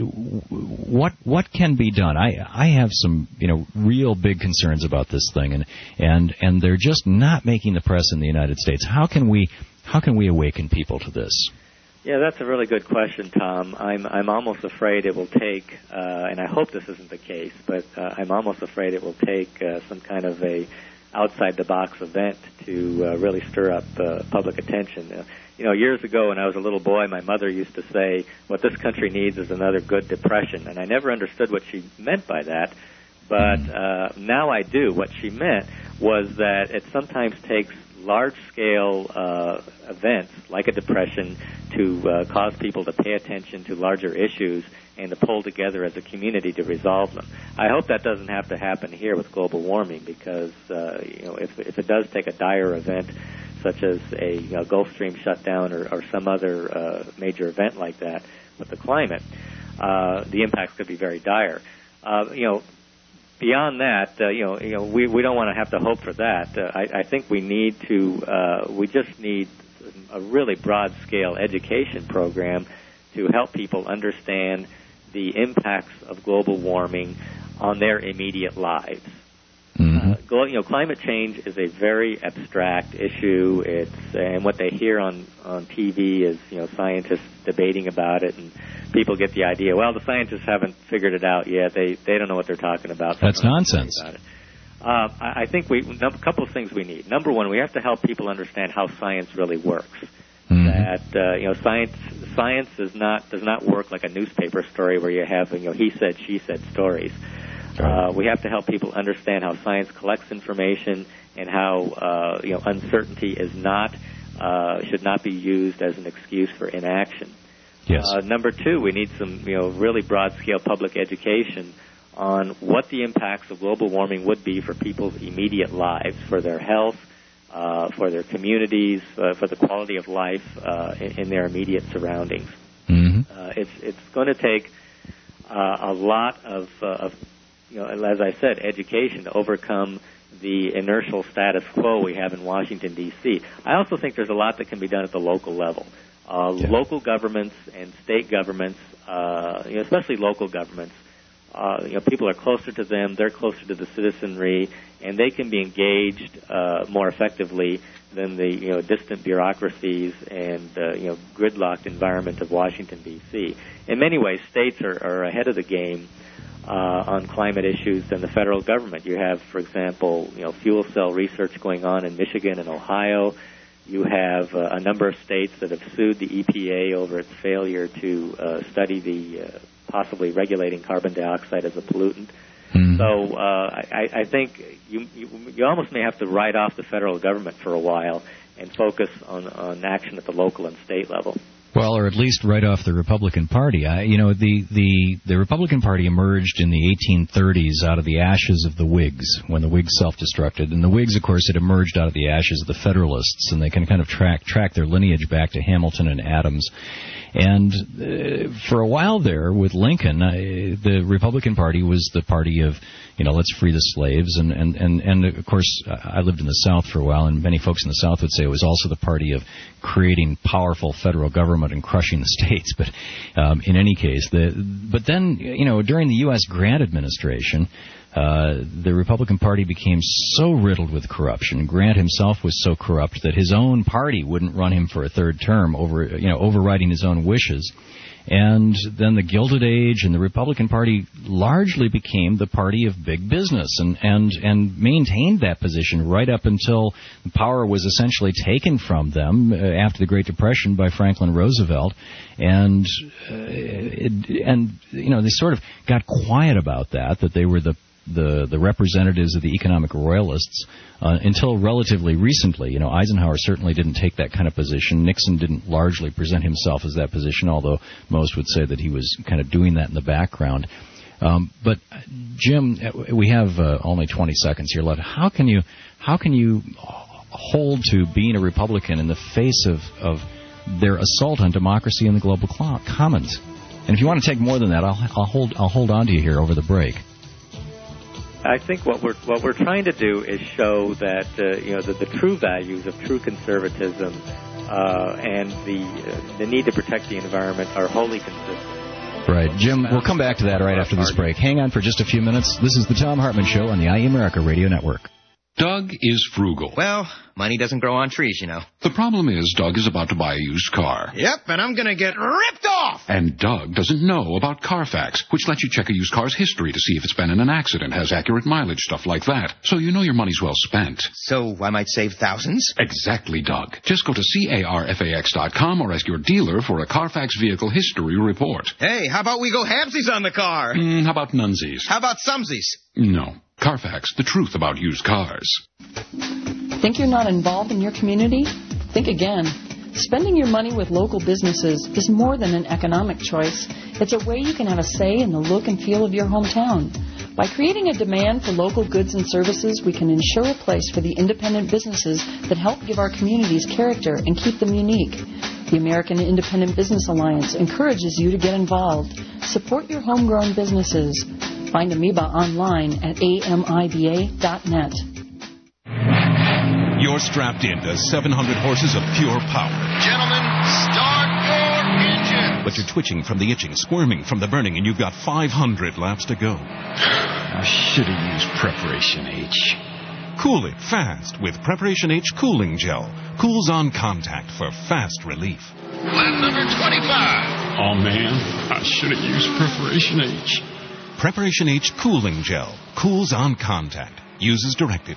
What what can be done? I I have some you know real big concerns about this thing, and and and they're just not making the press in the United States. How can we how can we awaken people to this? Yeah, that's a really good question, Tom. I'm I'm almost afraid it will take, uh, and I hope this isn't the case, but uh, I'm almost afraid it will take uh, some kind of a outside-the-box event to uh, really stir up uh, public attention. Uh, you know, years ago when I was a little boy, my mother used to say, what this country needs is another good depression, and I never understood what she meant by that, but uh, now I do. What she meant was that it sometimes takes large-scale uh, events like a depression to uh, cause people to pay attention to larger issues and to pull together as a community to resolve them. I hope that doesn't have to happen here with global warming, because uh, you know, if, if it does take a dire event such as a you know, Gulf Stream shutdown or, or some other uh, major event like that with the climate, uh, the impacts could be very dire. Uh, you know, beyond that, uh, you know, you know, we, we don't want to have to hope for that. Uh, I, I think we need to, uh, we just need a really broad-scale education program to help people understand the impacts of global warming on their immediate lives. Mm-hmm. Uh, glo- you know, climate change is a very abstract issue. It's and what they hear on on T V is you know scientists debating about it, and people get the idea. Well, the scientists haven't figured it out yet. They they don't know what they're talking about. So That's nonsense. About it. Uh, I, I think we a couple of things we need. Number one, we have to help people understand how science really works. Mm-hmm. That uh, you know, science science does not does not work like a newspaper story where you have you know he said she said stories. Uh, we have to help people understand how science collects information and how uh, you know uncertainty is not uh, should not be used as an excuse for inaction. Yes. Uh, number two, we need some you know really broad scale public education on what the impacts of global warming would be for people's immediate lives, for their health, uh, for their communities, uh, for the quality of life uh, in, in their immediate surroundings. Mm-hmm. Uh, it's it's going to take uh, a lot of, uh, of you know, as I said, education to overcome the inertial status quo we have in Washington, D C I also think there's a lot that can be done at the local level. Uh, yeah. Local governments and state governments, uh, you know, especially local governments, uh, you know, people are closer to them, they're closer to the citizenry, and they can be engaged uh, more effectively than the, you know, distant bureaucracies and, uh, you know, gridlocked environment of Washington, D C In many ways, states are, are ahead of the game Uh, on climate issues than the federal government. You have, for example, you know, fuel cell research going on in Michigan and Ohio. You have uh, a number of states that have sued the E P A over its failure to uh, study the uh, possibly regulating carbon dioxide as a pollutant. Mm-hmm. So uh, I, I think you, you you almost may have to write off the federal government for a while and focus on, on action at the local and state level. Well, or at least right off the Republican Party. I, you know, the, the, the Republican Party emerged in the eighteen thirties out of the ashes of the Whigs, when the Whigs self-destructed. And the Whigs, of course, had emerged out of the ashes of the Federalists, and they can kind of track, track their lineage back to Hamilton and Adams. And uh, for a while there, with Lincoln, uh, the Republican Party was the party of, you know, let's free the slaves. And, and, and, and, of course, I lived in the South for a while, and many folks in the South would say it was also the party of creating powerful federal government and crushing the states. But um, in any case, the, but then, you know, during the U S Grant administration, Uh, the Republican Party became so riddled with corruption. Grant himself was so corrupt that his own party wouldn't run him for a third term, over you know overriding his own wishes. And then the Gilded Age and the Republican Party largely became the party of big business, and and and maintained that position right up until the power was essentially taken from them uh, after the Great Depression by Franklin Roosevelt. And uh, it, and you know they sort of got quiet about that, that they were the the the representatives of the economic royalists uh, until relatively recently. You know, Eisenhower certainly didn't take that kind of position. Nixon didn't largely present himself as that position, although most would say that he was kind of doing that in the background. Um, but Jim, we have uh, only twenty seconds here left. How can you how can you hold to being a Republican in the face of of their assault on democracy in the global commons? And if you want to take more than that, I'll, I'll hold I'll hold on to you here over the break. I think what we're what we're trying to do is show that uh, you know that the true values of true conservatism uh, and the uh, the need to protect the environment are wholly consistent. Right, Jim. We'll come back to that right after this break. Hang on for just a few minutes. This is the Thom Hartmann Show on the I E America Radio Network. Doug is frugal. Well, money doesn't grow on trees, you know. The problem is Doug is about to buy a used car. Yep, and I'm going to get ripped off! And Doug doesn't know about Carfax, which lets you check a used car's history to see if it's been in an accident, has accurate mileage, stuff like that. So you know your money's well spent. So I might save thousands? Exactly, Doug. Just go to carfax dot com or ask your dealer for a Carfax vehicle history report. Hey, how about we go halvesies on the car? Mm, how about nunsies? How about sumsies? No. Carfax, the truth about used cars. Think you're not involved in your community? Think again. Spending your money with local businesses is more than an economic choice. It's a way you can have a say in the look and feel of your hometown. By creating a demand for local goods and services, we can ensure a place for the independent businesses that help give our communities character and keep them unique. The American Independent Business Alliance encourages you to get involved. Support your homegrown businesses. Find Amoeba online at A M I B A dot net. You're strapped into seven hundred horses of pure power. Gentlemen, start your engine. But you're twitching from the itching, squirming from the burning, and you've got five hundred laps to go. I should have used Preparation H. Cool it fast with Preparation H Cooling Gel. Cools on contact for fast relief. Lap number twenty-five. Oh, man, I should have used Preparation H. Preparation H Cooling Gel. Cools on contact. Uses directed.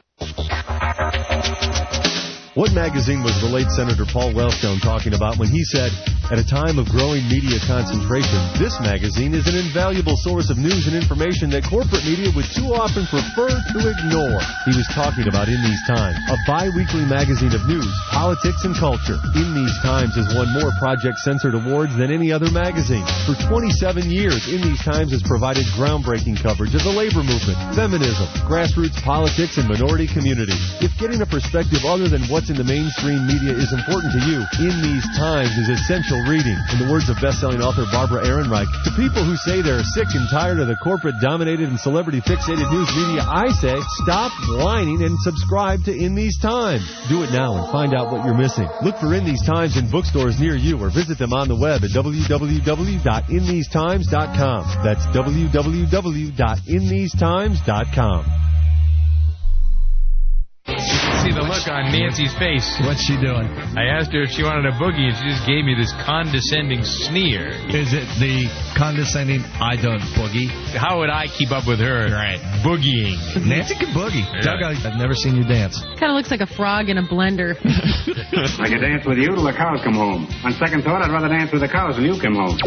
What magazine was the late Senator Paul Wellstone talking about when he said, at a time of growing media concentration, this magazine is an invaluable source of news and information that corporate media would too often prefer to ignore? He was talking about In These Times, a bi-weekly magazine of news, politics, and culture. In These Times has won more Project Censored awards than any other magazine. For twenty-seven years, In These Times has provided groundbreaking coverage of the labor movement, feminism, grassroots politics, and minority communities. If getting a perspective other than what's in the mainstream media is important to you, In These Times is essential reading. In the words of best-selling author Barbara Ehrenreich, to people who say they're sick and tired of the corporate-dominated and celebrity-fixated news media, I say, stop whining and subscribe to In These Times. Do it now and find out what you're missing. Look for In These Times in bookstores near you or visit them on the web at w w w dot in these times dot com. That's w w w dot in these times dot com. See the look on Nancy's face. What's she doing? I asked her if she wanted a boogie, and she just gave me this condescending sneer. Is it the condescending, I don't boogie? How would I keep up with her? Right. Boogieing. Nancy can boogie. Yeah. Doug, I've never seen you dance. Kind of looks like a frog in a blender. I could dance with you till the cows come home. On second thought, I'd rather dance with the cows than you come home.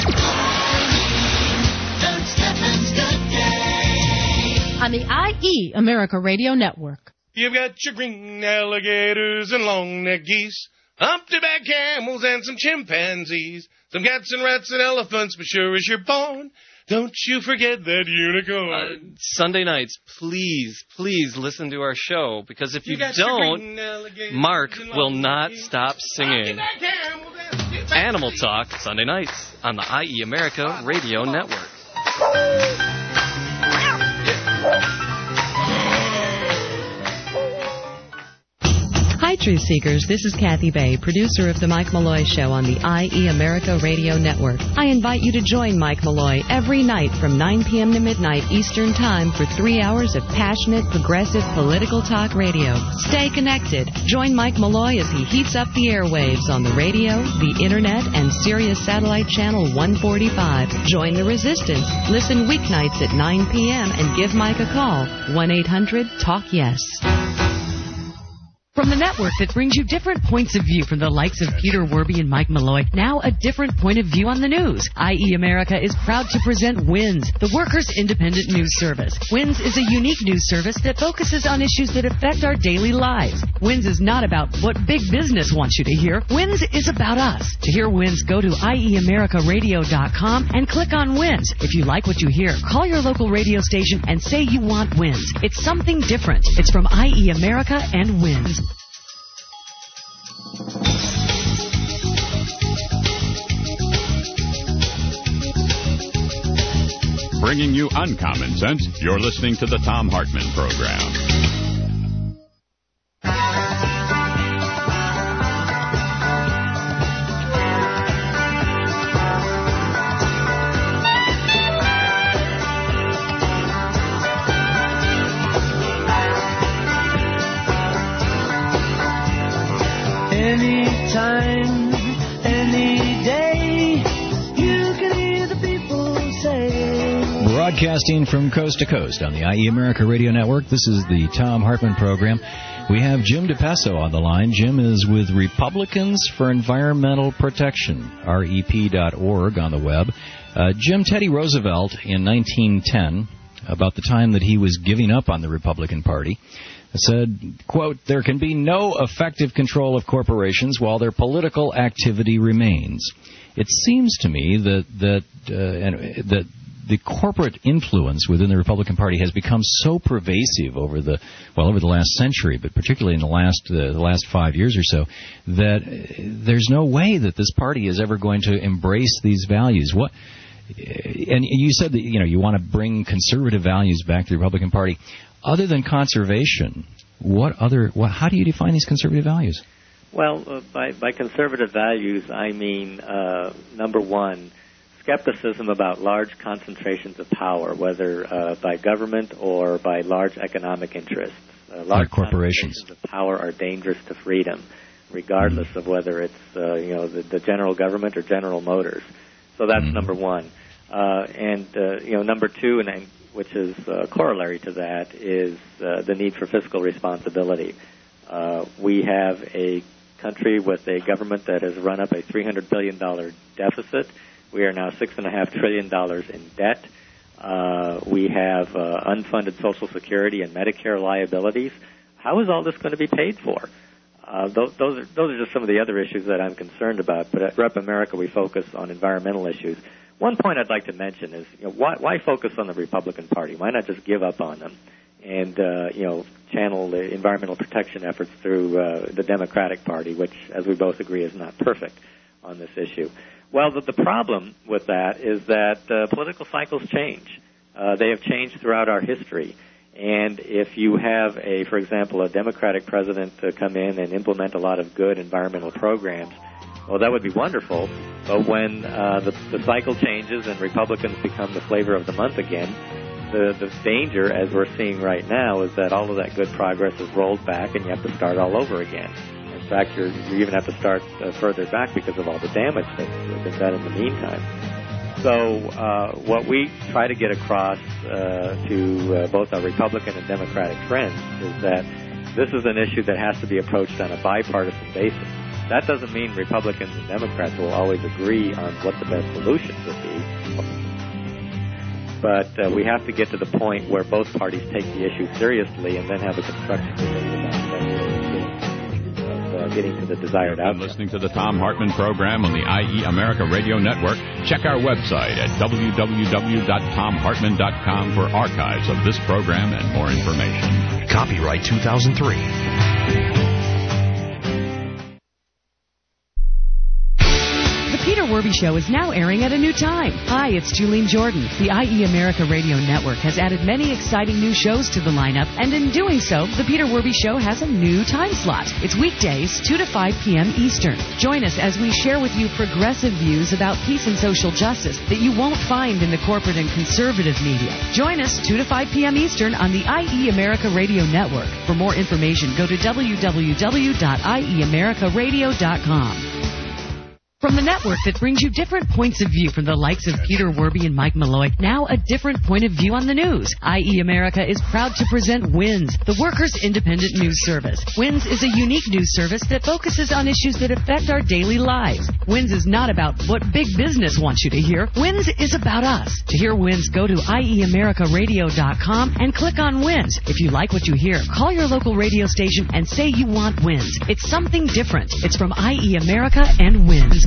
Doug Steffens Good Day. On the I E America Radio Network. You've got your green alligators and long-necked geese Humpty-back camels and some chimpanzees, some cats and rats and elephants, but sure as you're born, don't you forget that unicorn. Uh, Sunday nights, please, please listen to our show, because if you, You got don't, your green alligators Mark and will long not leaves. stop singing. Humpty-back camels and some chimpanzees. Animal Talk, Sunday nights, on the I E America Radio Network. Hi, Truth Seekers. This is Kathy Bay, producer of The Mike Malloy Show on the I E America Radio Network. I invite you to join Mike Malloy every night from nine p.m. to midnight Eastern Time for three hours of passionate, progressive, political talk radio. Stay connected. Join Mike Malloy as he heats up the airwaves on the radio, the Internet, and Sirius Satellite Channel one forty-five. Join the resistance. Listen weeknights at nine p.m. and give Mike a call. one eight hundred talk yes. From the network that brings you different points of view from the likes of Peter Werby and Mike Malloy, now a different point of view on the news. I E America is proud to present WINS, the Workers' Independent News Service. WINS is a unique news service that focuses on issues that affect our daily lives. WINS is not about what big business wants you to hear. WINS is about us. To hear WINS, go to I E America Radio dot com and click on WINS. If you like what you hear, call your local radio station and say you want WINS. It's something different. It's from I E America and WINS. Bringing you uncommon sense, you're listening to the Thom Hartmann Program. Anytime, any day, you can hear the people say. Broadcasting from coast to coast on the I E America Radio Network, this is the Thom Hartmann Program. We have Jim DePesso on the line. Jim is with Republicans for Environmental Protection, R E P dot org on the web. Uh, Jim, Teddy Roosevelt in nineteen ten, about the time that he was giving up on the Republican Party, said, quote, "There can be no effective control of corporations while their political activity remains." It seems to me that that uh, and, that the corporate influence within the Republican Party has become so pervasive over the well over the last century, but particularly in the last uh, the last five years or so, that there's no way that this party is ever going to embrace these values. What? And you said that you know you want to bring conservative values back to the Republican Party. Other than conservation, what other? What, how do you define these conservative values? Well, uh, by, by conservative values, I mean, uh, number one, skepticism about large concentrations of power, whether uh, by government or by large economic interests. Uh, large like corporations. Concentrations of power are dangerous to freedom, regardless mm-hmm. of whether it's uh, you know the, the general government or General Motors. So that's mm-hmm. number one. Uh, and uh, you know, number two, and which is uh, corollary to that, is uh, the need for fiscal responsibility. Uh, we have a country with a government that has run up a three hundred billion dollars deficit. We are now six point five trillion dollars in debt. Uh, we have uh, unfunded Social Security and Medicare liabilities. How is all this going to be paid for? Uh, those, those, are, those are just some of the other issues that I'm concerned about. But at Rep America, we focus on environmental issues. One point I'd like to mention is, you know, why, why focus on the Republican Party? Why not just give up on them and, uh, you know, channel the environmental protection efforts through uh, the Democratic Party, which, as we both agree, is not perfect on this issue? Well, the, the problem with that is that uh, political cycles change. Uh, they have changed throughout our history. And if you have, a, for example, a Democratic president to come in and implement a lot of good environmental programs, well, that would be wonderful, but when uh, the, the cycle changes and Republicans become the flavor of the month again, the, the danger, as we're seeing right now, is that all of that good progress is rolled back and you have to start all over again. In fact, you're, you even have to start uh, further back because of all the damage that's been done in the meantime. So uh, what we try to get across uh, to uh, both our Republican and Democratic friends is that this is an issue that has to be approached on a bipartisan basis. That doesn't mean Republicans and Democrats will always agree on what the best solutions would be. But uh, we have to get to the point where both parties take the issue seriously and then have a constructive debate about that. But, uh, getting to the desired outcome. Listening to the Thom Hartmann program on the I E America Radio Network. Check our website at w w w dot tom hartmann dot com for archives of this program and more information. Copyright two thousand three. The Peter Werby Show is now airing at a new time. Hi, it's Julene Jordan. The I E America Radio Network has added many exciting new shows to the lineup, and in doing so, the Peter Werby Show has a new time slot. It's weekdays, two to five p.m. Eastern. Join us as we share with you progressive views about peace and social justice that you won't find in the corporate and conservative media. Join us two to five p.m. Eastern on the I E America Radio Network. For more information, go to w w w dot i e america radio dot com. From the network that brings you different points of view from the likes of Peter Werby and Mike Malloy, now a different point of view on the news. I E America is proud to present WINS, the Workers' Independent News Service. WINS is a unique news service that focuses on issues that affect our daily lives. WINS is not about what big business wants you to hear. WINS is about us. To hear WINS, go to i e america radio dot com and click on WINS. If you like what you hear, call your local radio station and say you want WINS. It's something different. It's from I E America and WINS.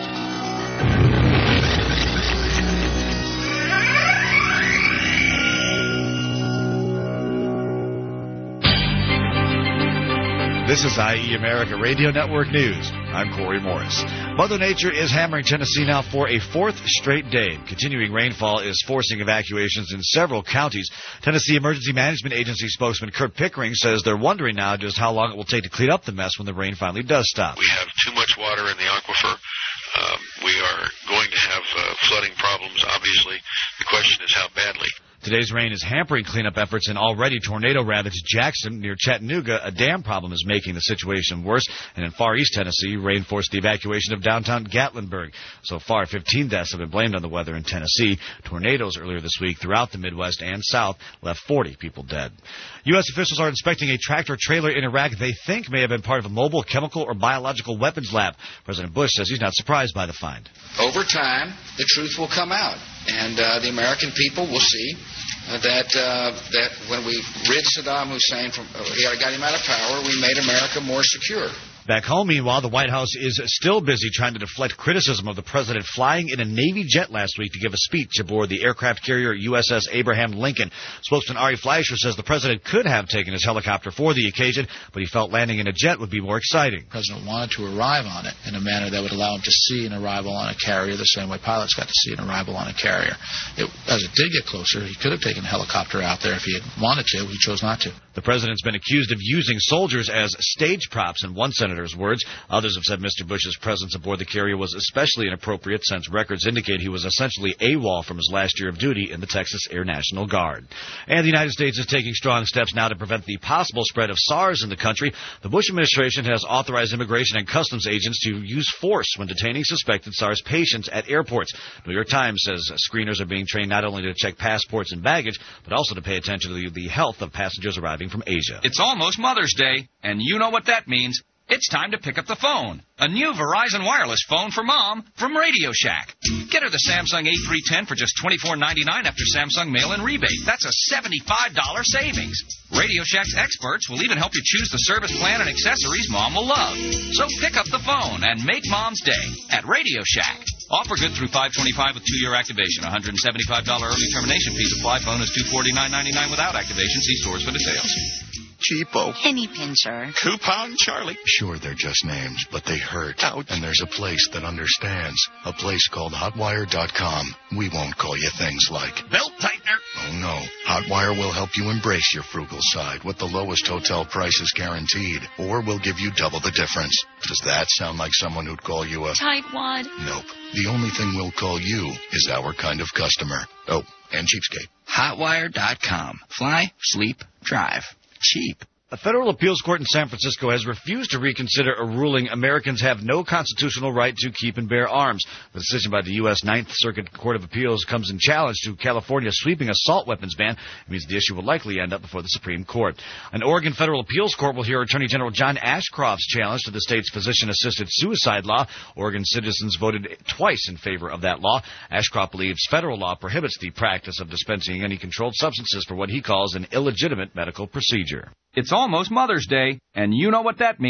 This is I E America Radio Network News. I'm Corey Morris. Mother Nature is hammering Tennessee now for a fourth straight day. Continuing rainfall is forcing evacuations in several counties. Tennessee Emergency Management Agency spokesman Kurt Pickering says they're wondering now just how long it will take to clean up the mess when the rain finally does stop. We have too much water in the aquifer. Um, we are going to have uh, flooding problems, obviously. The question is how badly. Today's rain is hampering cleanup efforts in already tornado-ravaged Jackson near Chattanooga. A dam problem is making the situation worse. And in Far East Tennessee, rain forced the evacuation of downtown Gatlinburg. So far, fifteen deaths have been blamed on the weather in Tennessee. Tornadoes earlier this week throughout the Midwest and South left forty people dead. U S officials are inspecting a tractor-trailer in Iraq they think may have been part of a mobile, chemical, or biological weapons lab. President Bush says he's not surprised by the find. Over time, the truth will come out, and uh, the American people will see Uh, that uh, that when we rid Saddam Hussein from, uh, got him out of power, we made America more secure. Back home, meanwhile, the White House is still busy trying to deflect criticism of the president flying in a Navy jet last week to give a speech aboard the aircraft carrier U S S Abraham Lincoln. Spokesman Ari Fleischer says the president could have taken his helicopter for the occasion, but he felt landing in a jet would be more exciting. The president wanted to arrive on it in a manner that would allow him to see an arrival on a carrier the same way pilots got to see an arrival on a carrier. It, as it did get closer, he could have taken a helicopter out there if he had wanted to. He chose not to. The president's been accused of using soldiers as stage props, in one senator's words. Others have said Mister Bush's presence aboard the carrier was especially inappropriate since records indicate he was essentially AWOL from his last year of duty in the Texas Air National Guard. And the United States is taking strong steps now to prevent the possible spread of SARS in the country. The Bush administration has authorized immigration and customs agents to use force when detaining suspected SARS patients at airports. New York Times says screeners are being trained not only to check passports and baggage, but also to pay attention to the, the health of passengers arriving from Asia. It's almost Mother's Day, and you know what that means. It's time to pick up the phone. A new Verizon wireless phone for Mom from Radio Shack. Get her the Samsung A three ten for just twenty-four ninety-nine after Samsung mail-in rebate. That's a seventy-five dollars savings. Radio Shack's experts will even help you choose the service plan and accessories Mom will love. So pick up the phone and make Mom's day at Radio Shack. Offer good through five twenty-five with two-year activation. one hundred seventy-five dollars early termination fees apply. Phone is two hundred forty-nine ninety-nine without activation. See stores for details. Cheapo. Penny pincher. Coupon Charlie. Sure, they're just names, but they hurt. Ouch. And there's a place that understands. A place called Hotwire dot com. We won't call you things like belt tightener. Oh, no. Hotwire will help you embrace your frugal side with the lowest hotel prices guaranteed. Or we'll give you double the difference. Does that sound like someone who'd call you a tightwad? Nope. The only thing we'll call you is our kind of customer. Oh, and cheapskate. Hotwire dot com. Fly, sleep, drive. Cheap. A federal appeals court in San Francisco has refused to reconsider a ruling Americans have no constitutional right to keep and bear arms. The decision by the U S Ninth Circuit Court of Appeals comes in challenge to California's sweeping assault weapons ban. It means the issue will likely end up before the Supreme Court. An Oregon federal appeals court will hear Attorney General John Ashcroft's challenge to the state's physician-assisted suicide law. Oregon citizens voted twice in favor of that law. Ashcroft believes federal law prohibits the practice of dispensing any controlled substances for what he calls an illegitimate medical procedure. It's almost Mother's Day, and you know what that means.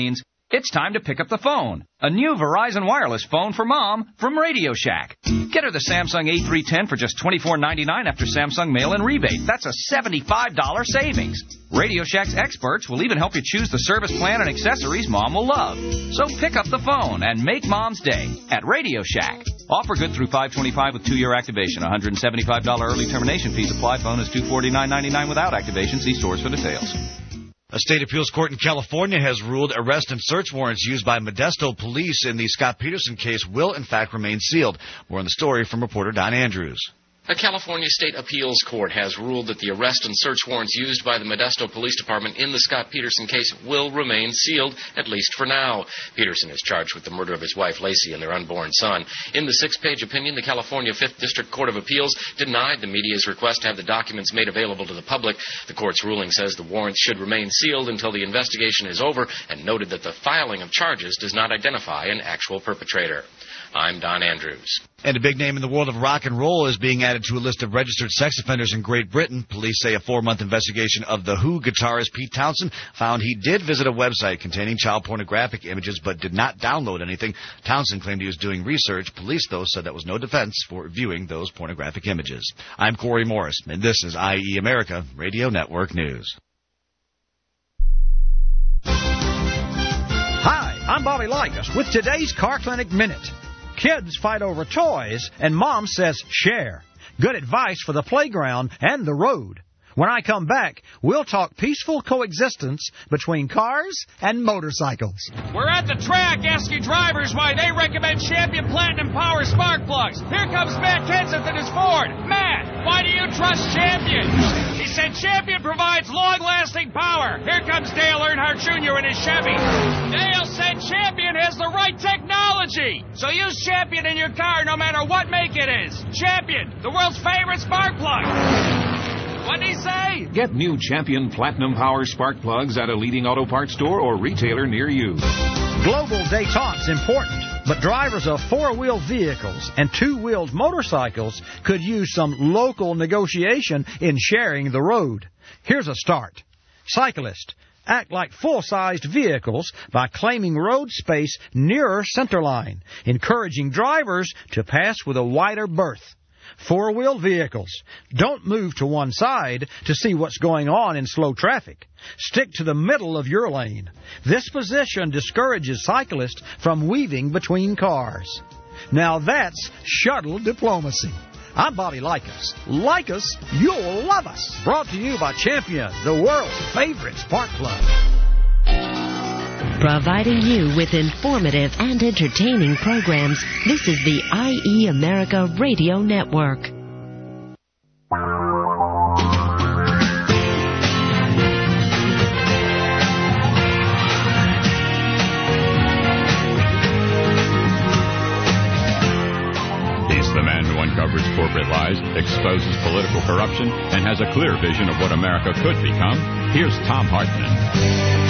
It's time to pick up the phone. A new Verizon wireless phone for Mom from Radio Shack. Get her the Samsung A three ten for just twenty-four ninety-nine after Samsung mail-in rebate. That's a seventy-five dollars savings. Radio Shack's experts will even help you choose the service plan and accessories Mom will love. So pick up the phone and make Mom's day at Radio Shack. Offer good through five twenty-five with two-year activation. one hundred seventy-five dollars early termination fees apply. Phone is two hundred forty-nine ninety-nine without activation. See stores for details. A state appeals court in California has ruled arrest and search warrants used by Modesto police in the Scott Peterson case will, in fact, remain sealed. More on the story from reporter Don Andrews. A California State Appeals Court has ruled that the arrest and search warrants used by the Modesto Police Department in the Scott Peterson case will remain sealed, at least for now. Peterson is charged with the murder of his wife, Lacey, and their unborn son. In the six-page opinion, the California Fifth District Court of Appeals denied the media's request to have the documents made available to the public. The court's ruling says the warrants should remain sealed until the investigation is over and noted that the filing of charges does not identify an actual perpetrator. I'm Don Andrews. And a big name in the world of rock and roll is being added to a list of registered sex offenders in Great Britain. Police say a four-month investigation of The Who guitarist Pete Townsend found he did visit a website containing child pornographic images but did not download anything. Townsend claimed he was doing research. Police, though, said that was no defense for viewing those pornographic images. I'm Corey Morris, and this is I E America Radio Network News. Hi, I'm Bobby Likas with today's Car Clinic Minute. Kids fight over toys, and Mom says share. Good advice for the playground and the road. When I come back, we'll talk peaceful coexistence between cars and motorcycles. We're at the track asking drivers why they recommend Champion Platinum Power Spark Plugs. Here comes Matt Kenseth in his Ford. Matt, why do you trust Champion? He said Champion provides long-lasting power. Here comes Dale Earnhardt Junior in his Chevy. Dale said Champion has the right technology. So use Champion in your car no matter what make it is. Champion, the world's favorite spark plug. What'd he say? Get new Champion Platinum Power Spark Plugs at a leading auto parts store or retailer near you. Global détente's important, but drivers of four-wheeled vehicles and two-wheeled motorcycles could use some local negotiation in sharing the road. Here's a start. Cyclists, act like full-sized vehicles by claiming road space nearer centerline, encouraging drivers to pass with a wider berth. Four-wheeled vehicles, don't move to one side to see what's going on in slow traffic. Stick to the middle of your lane. This position discourages cyclists from weaving between cars. Now that's shuttle diplomacy. I'm Bobby Likas. Like us, you'll love us. Brought to you by Champion, the world's favorite spark plug. Providing you with informative and entertaining programs, this is the I E America Radio Network. He's the man who uncovers corporate lies, exposes political corruption, and has a clear vision of what America could become. Here's Thom Hartmann.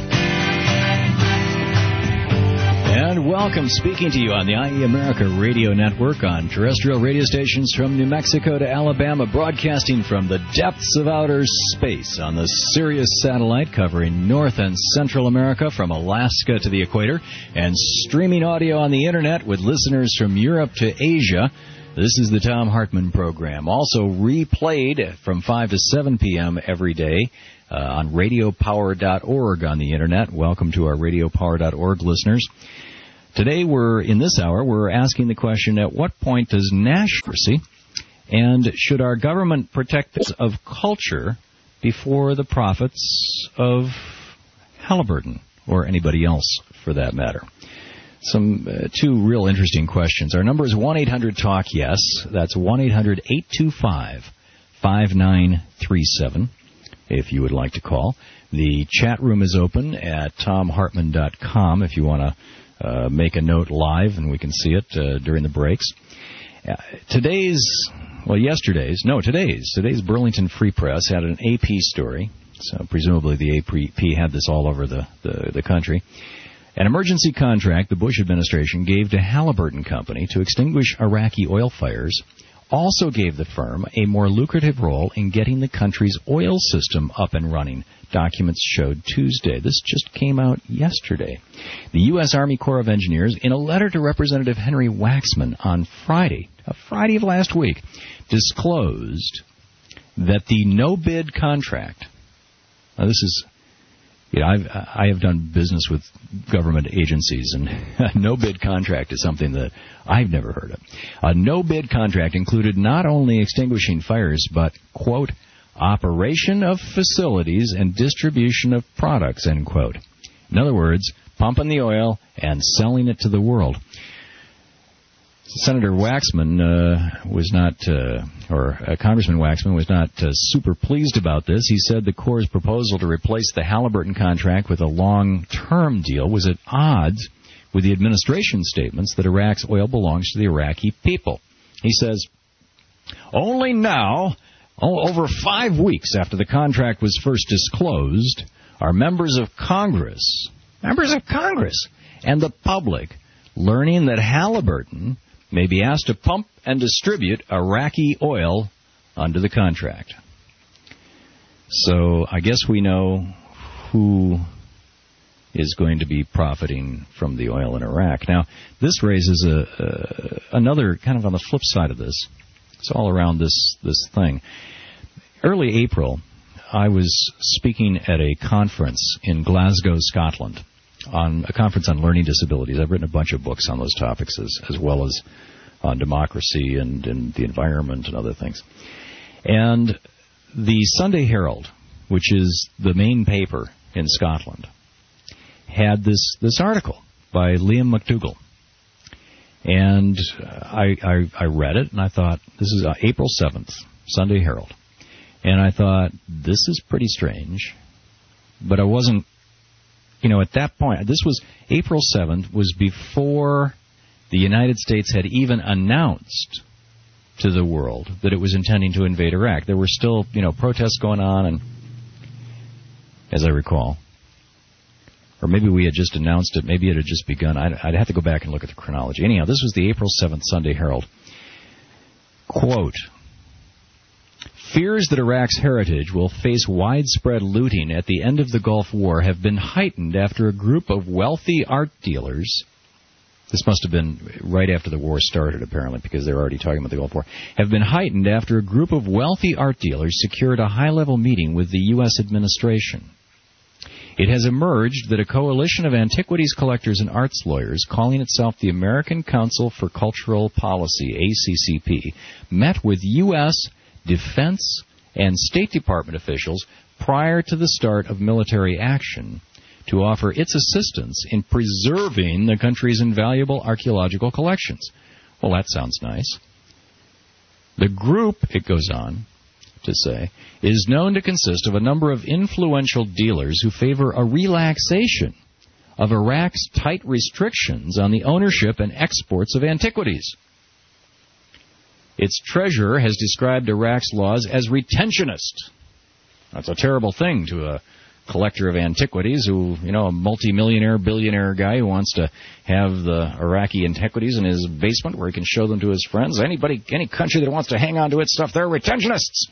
And welcome, speaking to you on the I E America Radio Network on terrestrial radio stations from New Mexico to Alabama, broadcasting from the depths of outer space on the Sirius satellite covering North and Central America from Alaska to the equator, and streaming audio on the Internet with listeners from Europe to Asia. This is the Thom Hartmann program, also replayed from five to seven p.m. every day uh, on radio power dot org on the Internet. Welcome to our radio power dot org listeners. Today, we're in this hour, we're asking the question, at what point does nationalism and should our government protect this of culture before the profits of Halliburton or anybody else for that matter? Some uh, two real interesting questions. Our number is one eight hundred talk yes. That's one eight hundred eight two five five nine three seven if you would like to call. The chat room is open at tom hartmann dot com if you want to Uh, make a note live, and we can see it uh, during the breaks. Uh, today's, well, yesterday's, no, today's, today's Burlington Free Press had an A P story, so presumably the A P had this all over the, the, the country. An emergency contract the Bush administration gave to Halliburton Company to extinguish Iraqi oil fires also gave the firm a more lucrative role in getting the country's oil system up and running documents showed Tuesday. This just came out yesterday. The U S. Army Corps of Engineers, in a letter to Representative Henry Waxman on Friday, a Friday of last week, disclosed that the no-bid contract, now this is, you know, I've, I have done business with government agencies, and a no-bid contract is something that I've never heard of. A no-bid contract included not only extinguishing fires, but, quote, operation of facilities and distribution of products, end quote. In other words, pumping the oil and selling it to the world. Senator Waxman uh, was not, uh, or uh, Congressman Waxman was not uh, super pleased about this. He said the Corps' proposal to replace the Halliburton contract with a long-term deal was at odds with the administration's statements that Iraq's oil belongs to the Iraqi people. He says, only now, oh, over five weeks after the contract was first disclosed, are members of Congress, members of Congress, and the public learning that Halliburton may be asked to pump and distribute Iraqi oil under the contract. So I guess we know who is going to be profiting from the oil in Iraq. Now, this raises a, a another kind of on the flip side of this. It's all around this, this thing. Early April, I was speaking at a conference in Glasgow, Scotland, on a conference on learning disabilities. I've written a bunch of books on those topics, as, as well as on democracy and, and the environment and other things. And the Sunday Herald, which is the main paper in Scotland, had this, this article by Liam McDougall. And I, I, I read it, and I thought, this is uh, April seventh, Sunday Herald. And I thought, this is pretty strange. But I wasn't, you know, at that point, this was April seventh, was before the United States had even announced to the world that it was intending to invade Iraq. There were still, you know, protests going on, and as I recall, or maybe we had just announced it, maybe it had just begun. I'd, I'd have to go back and look at the chronology. Anyhow, this was the April seventh Sunday Herald. Quote, fears that Iraq's heritage will face widespread looting at the end of the Gulf War have been heightened after a group of wealthy art dealers, this must have been right after the war started, apparently, because they were already talking about the Gulf War, have been heightened after a group of wealthy art dealers secured a high-level meeting with the U S administration. It has emerged that a coalition of antiquities collectors and arts lawyers, calling itself the American Council for Cultural Policy, A C C P, met with U S Defense and State Department officials prior to the start of military action to offer its assistance in preserving the country's invaluable archaeological collections. Well, that sounds nice. The group, it goes on to say, is known to consist of a number of influential dealers who favor a relaxation of Iraq's tight restrictions on the ownership and exports of antiquities. Its treasurer has described Iraq's laws as retentionist. That's a terrible thing to a collector of antiquities who, you know, a multimillionaire, billionaire guy who wants to have the Iraqi antiquities in his basement where he can show them to his friends. Anybody, any country that wants to hang on to its stuff, they're retentionists.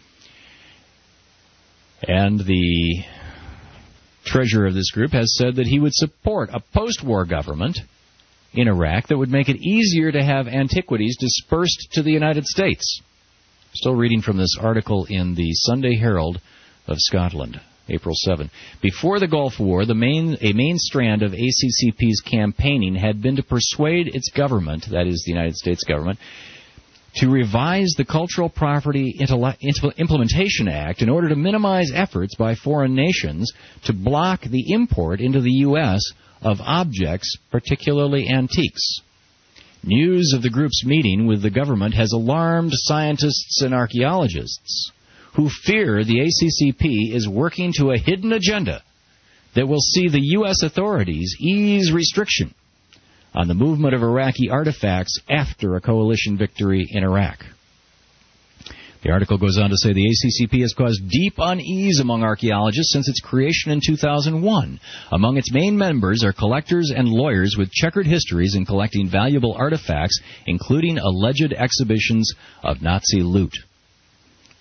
And the treasurer of this group has said that he would support a post-war government in Iraq that would make it easier to have antiquities dispersed to the United States. Still reading from this article in the Sunday Herald of Scotland, April seventh. Before the Gulf War, the main, a main strand of A C C P's campaigning had been to persuade its government, that is the United States government, to revise the Cultural Property Implementation Act in order to minimize efforts by foreign nations to block the import into the U S of objects, particularly antiques. News of the group's meeting with the government has alarmed scientists and archaeologists who fear the A C C P is working to a hidden agenda that will see the U S authorities ease restriction on the movement of Iraqi artifacts after a coalition victory in Iraq. The article goes on to say the A C C P has caused deep unease among archaeologists since its creation in two thousand one. Among its main members are collectors and lawyers with checkered histories in collecting valuable artifacts, including alleged exhibitions of Nazi loot.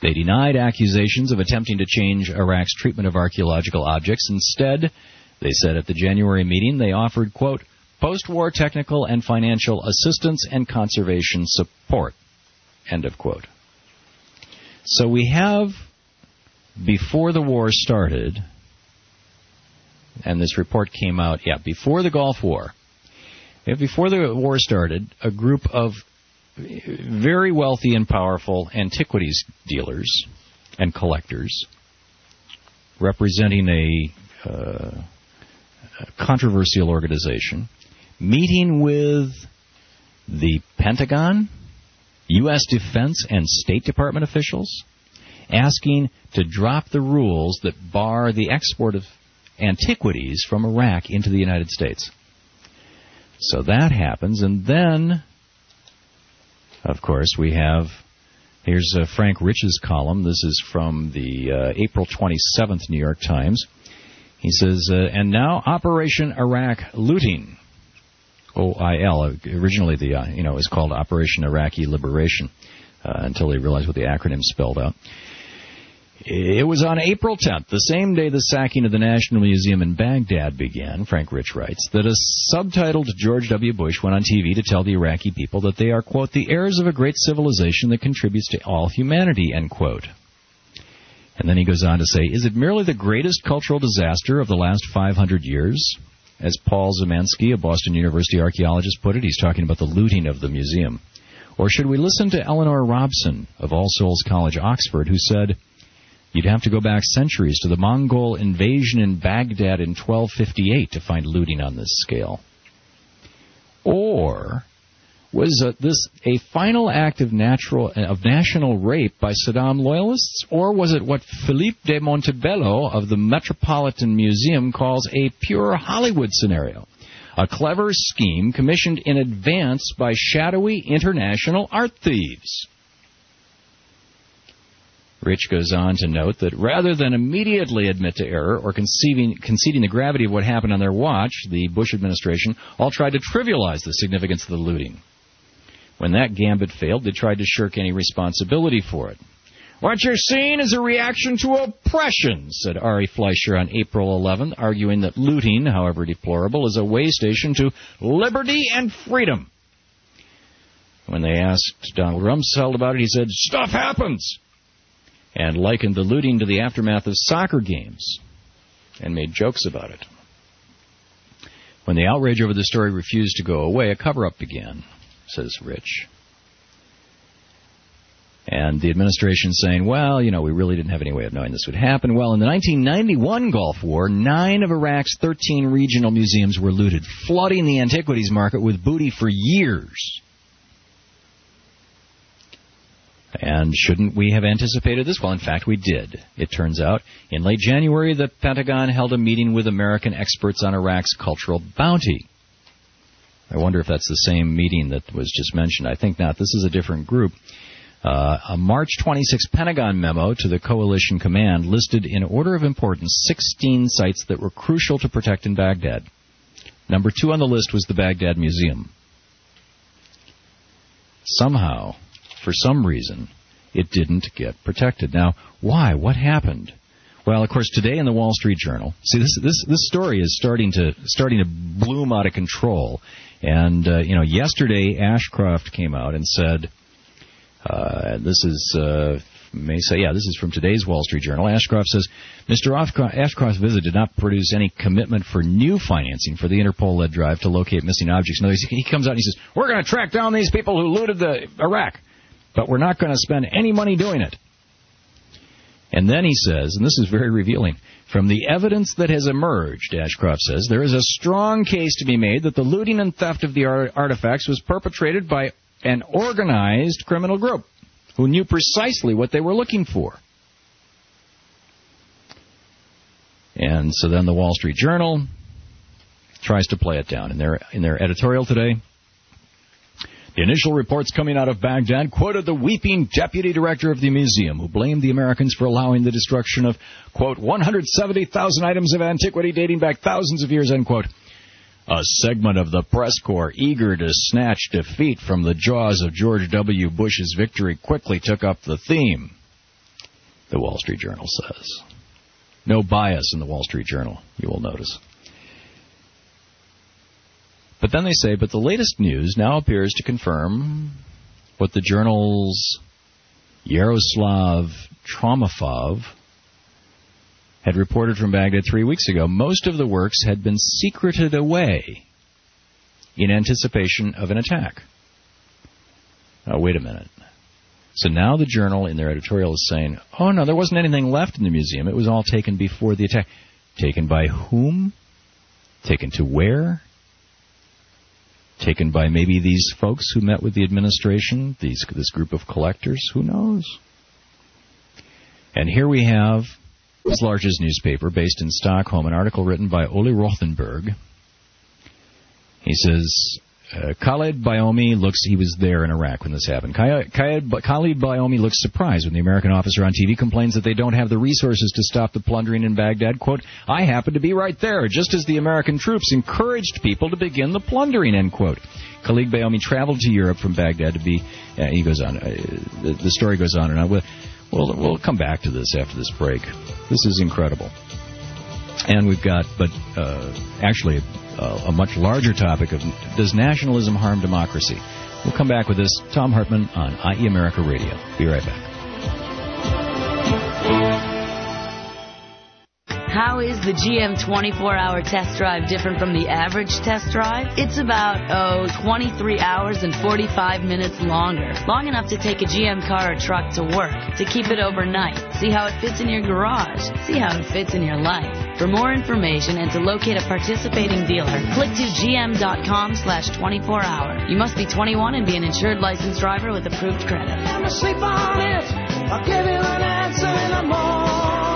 They denied accusations of attempting to change Iraq's treatment of archaeological objects. Instead, they said at the January meeting they offered, quote, post-war technical and financial assistance and conservation support, end of quote. So we have, before the war started, and this report came out, yeah, before the Gulf War, we have before the war started, a group of very wealthy and powerful antiquities dealers and collectors representing a, uh, a controversial organization meeting with the Pentagon, U S Defense and State Department officials, asking to drop the rules that bar the export of antiquities from Iraq into the United States. So that happens, and then, of course, we have, here's uh, Frank Rich's column. This is from the uh, April twenty-seventh New York Times. He says, uh, and now Operation Iraq Looting. O I L. Originally, the uh, you know, it was called Operation Iraqi Liberation uh, until they realized what the acronym spelled out. It was on April tenth, the same day the sacking of the National Museum in Baghdad began, Frank Rich writes, that a subtitled George W. Bush went on T V to tell the Iraqi people that they are, quote, the heirs of a great civilization that contributes to all humanity, end quote. And then he goes on to say, is it merely the greatest cultural disaster of the last five hundred years? As Paul Zemansky, a Boston University archaeologist, put it, he's talking about the looting of the museum. Or should we listen to Eleanor Robson of All Souls College, Oxford, who said, you'd have to go back centuries to the Mongol invasion in Baghdad in twelve fifty-eight to find looting on this scale. Or was uh, this a final act of natural of national rape by Saddam loyalists? Or was it what Philippe de Montebello of the Metropolitan Museum calls a pure Hollywood scenario? A clever scheme commissioned in advance by shadowy international art thieves. Rich goes on to note that rather than immediately admit to error or conceding, conceding the gravity of what happened on their watch, the Bush administration all tried to trivialize the significance of the looting. When that gambit failed, they tried to shirk any responsibility for it. What you're seeing is a reaction to oppression, said Ari Fleischer on April eleventh, arguing that looting, however deplorable, is a way station to liberty and freedom. When they asked Donald Rumsfeld about it, he said, stuff happens, and likened the looting to the aftermath of soccer games, and made jokes about it. When the outrage over the story refused to go away, a cover-up began, says Rich. And the administration saying, well, you know, we really didn't have any way of knowing this would happen. Well, in the nineteen ninety-one Gulf War, nine of Iraq's thirteen regional museums were looted, flooding the antiquities market with booty for years. And shouldn't we have anticipated this? Well, in fact, we did. It turns out, in late January, the Pentagon held a meeting with American experts on Iraq's cultural bounty. I wonder if that's the same meeting that was just mentioned. I think not. This is a different group. Uh, a March twenty-sixth Pentagon memo to the coalition command listed in order of importance sixteen sites that were crucial to protect in Baghdad. Number two on the list was the Baghdad Museum. Somehow, for some reason, it didn't get protected. Now, why? What happened? Well, of course, today in the Wall Street Journal, see, this this this story is starting to starting to bloom out of control. And uh, you know, yesterday Ashcroft came out and said, uh, "This is uh, may say, yeah, this is from today's Wall Street Journal." Ashcroft says, "Mister Ashcroft's visit did not produce any commitment for new financing for the Interpol-led drive to locate missing objects." No, he comes out and he says, "We're going to track down these people who looted the Iraq, but we're not going to spend any money doing it." And then he says, and this is very revealing, from the evidence that has emerged, Ashcroft says, there is a strong case to be made that the looting and theft of the art- artifacts was perpetrated by an organized criminal group who knew precisely what they were looking for. And so then the Wall Street Journal tries to play it down. In their, in their editorial today, the initial reports coming out of Baghdad quoted the weeping deputy director of the museum, who blamed the Americans for allowing the destruction of, quote, one hundred seventy thousand items of antiquity dating back thousands of years, end quote. A segment of the press corps eager to snatch defeat from the jaws of George W. Bush's victory quickly took up the theme. the Wall Street Journal says. No bias in the Wall Street Journal, you will notice. But then they say, but the latest news now appears to confirm what the journal's Yaroslav Tromafov had reported from Baghdad three weeks ago. Most of the works had been secreted away in anticipation of an attack. Now, wait a minute. So now the journal in their editorial is saying, oh, no, there wasn't anything left in the museum. It was all taken before the attack. Taken by whom? Taken to where? Taken by maybe these folks who met with the administration, these this group of collectors, who knows? And here we have this largest newspaper based in Stockholm, an article written by Ole Rothenberg. He says, uh, Khalid Bayoumi looks, he was there in Iraq when this happened. Khalid Bayoumi looks surprised when the American officer on T V complains that they don't have the resources to stop the plundering in Baghdad. Quote, I happened to be right there, just as the American troops encouraged people to begin the plundering, end quote. Khalid Bayoumi traveled to Europe from Baghdad to be, uh, he goes on, uh, the, the story goes on and on. We'll, we'll, we'll come back to this after this break. This is incredible. And we've got, but uh, actually, uh, a much larger topic of, does nationalism harm democracy? We'll come back with this. Thom Hartmann on I E America Radio. Be right back. How is the G M twenty-four hour test drive different from the average test drive? It's about, oh, twenty-three hours and forty-five minutes longer. Long enough to take a G M car or truck to work, to keep it overnight, see how it fits in your garage, see how it fits in your life. For more information and to locate a participating dealer, click to gm.com slash 24 hour. You must be twenty-one and be an insured licensed driver with approved credit. I'm asleep on it. I'll give you an answer in the morning.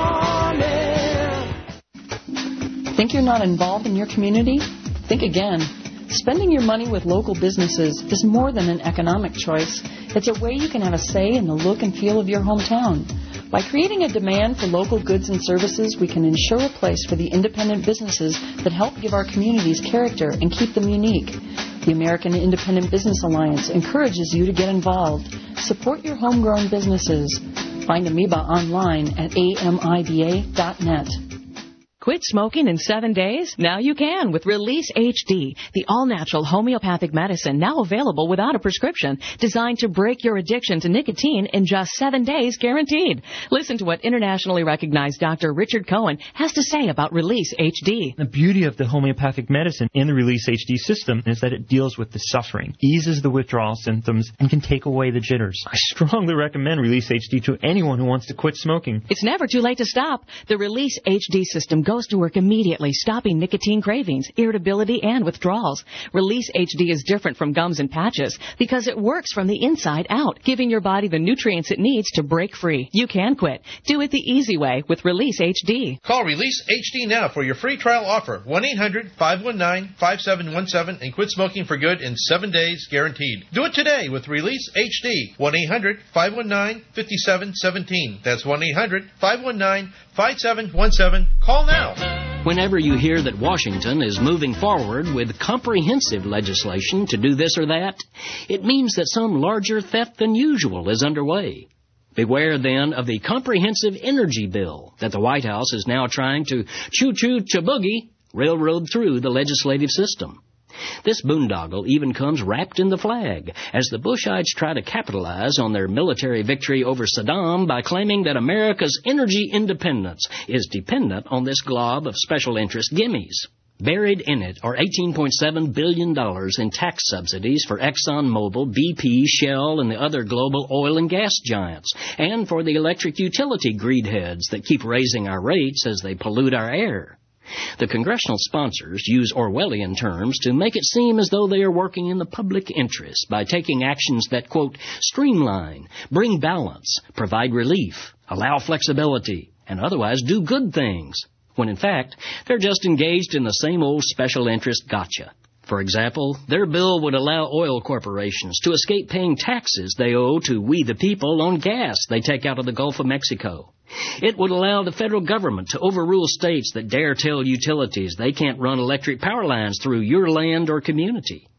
Think you're not involved in your community? Think again. Spending your money with local businesses is more than an economic choice. It's a way you can have a say in the look and feel of your hometown. By creating a demand for local goods and services, we can ensure a place for the independent businesses that help give our communities character and keep them unique. The American Independent Business Alliance encourages you to get involved. Support your homegrown businesses. Find Amoeba online at A M I B A dot net. Quit smoking in seven days? Now you can with Release H D, the all-natural homeopathic medicine now available without a prescription, designed to break your addiction to nicotine in just seven days guaranteed. Listen to what internationally recognized Doctor Richard Cohen has to say about Release H D. The beauty of the homeopathic medicine in the Release H D system is that it deals with the suffering, eases the withdrawal symptoms, and can take away the jitters. I strongly recommend Release H D to anyone who wants to quit smoking. It's never too late to stop. The Release H D system goes to work immediately, stopping nicotine cravings, irritability, and withdrawals. Release H D is different from gums and patches because it works from the inside out, giving your body the nutrients it needs to break free. You can quit. Do it the easy way with Release H D. Call Release H D now for your free trial offer. one eight hundred five one nine five seven one seven and quit smoking for good in seven days guaranteed. Do it today with Release H D. one eight hundred five one nine five seven one seven. That's one eight hundred five one nine five seven one seven. Call now. Whenever you hear that Washington is moving forward with comprehensive legislation to do this or that, it means that some larger theft than usual is underway. Beware, then, of the comprehensive energy bill that the White House is now trying to choo-choo-cha-boogie railroad through the legislative system. This boondoggle even comes wrapped in the flag, as the Bushites try to capitalize on their military victory over Saddam by claiming that America's energy independence is dependent on this glob of special interest gimmies. Buried in it are eighteen point seven billion dollars in tax subsidies for ExxonMobil, B P, Shell, and the other global oil and gas giants, and for the electric utility greedheads that keep raising our rates as they pollute our air. The congressional sponsors use Orwellian terms to make it seem as though they are working in the public interest by taking actions that, quote, streamline, bring balance, provide relief, allow flexibility, and otherwise do good things, when in fact they're just engaged in the same old special interest gotcha. For example, their bill would allow oil corporations to escape paying taxes they owe to we the people on gas they take out of the Gulf of Mexico. It would allow the federal government to overrule states that dare tell utilities they can't run electric power lines through your land or community.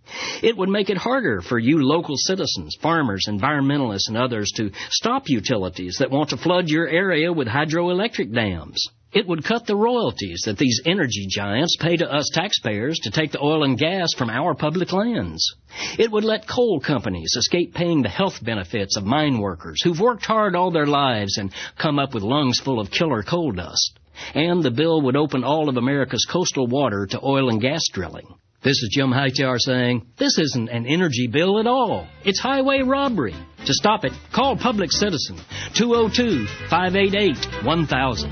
It would make it harder for you local citizens, farmers, environmentalists, and others to stop utilities that want to flood your area with hydroelectric dams. It would cut the royalties that these energy giants pay to us taxpayers to take the oil and gas from our public lands. It would let coal companies escape paying the health benefits of mine workers who've worked hard all their lives and come up with lungs full of killer coal dust. And the bill would open all of America's coastal water to oil and gas drilling. This is Jim Hightower saying, this isn't an energy bill at all. It's highway robbery. To stop it, call Public Citizen, two oh two, five eight eight, one thousand.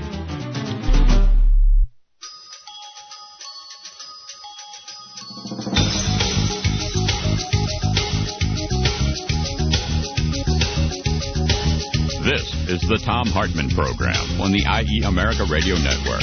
This is the Thom Hartmann Program on the I E America Radio Network.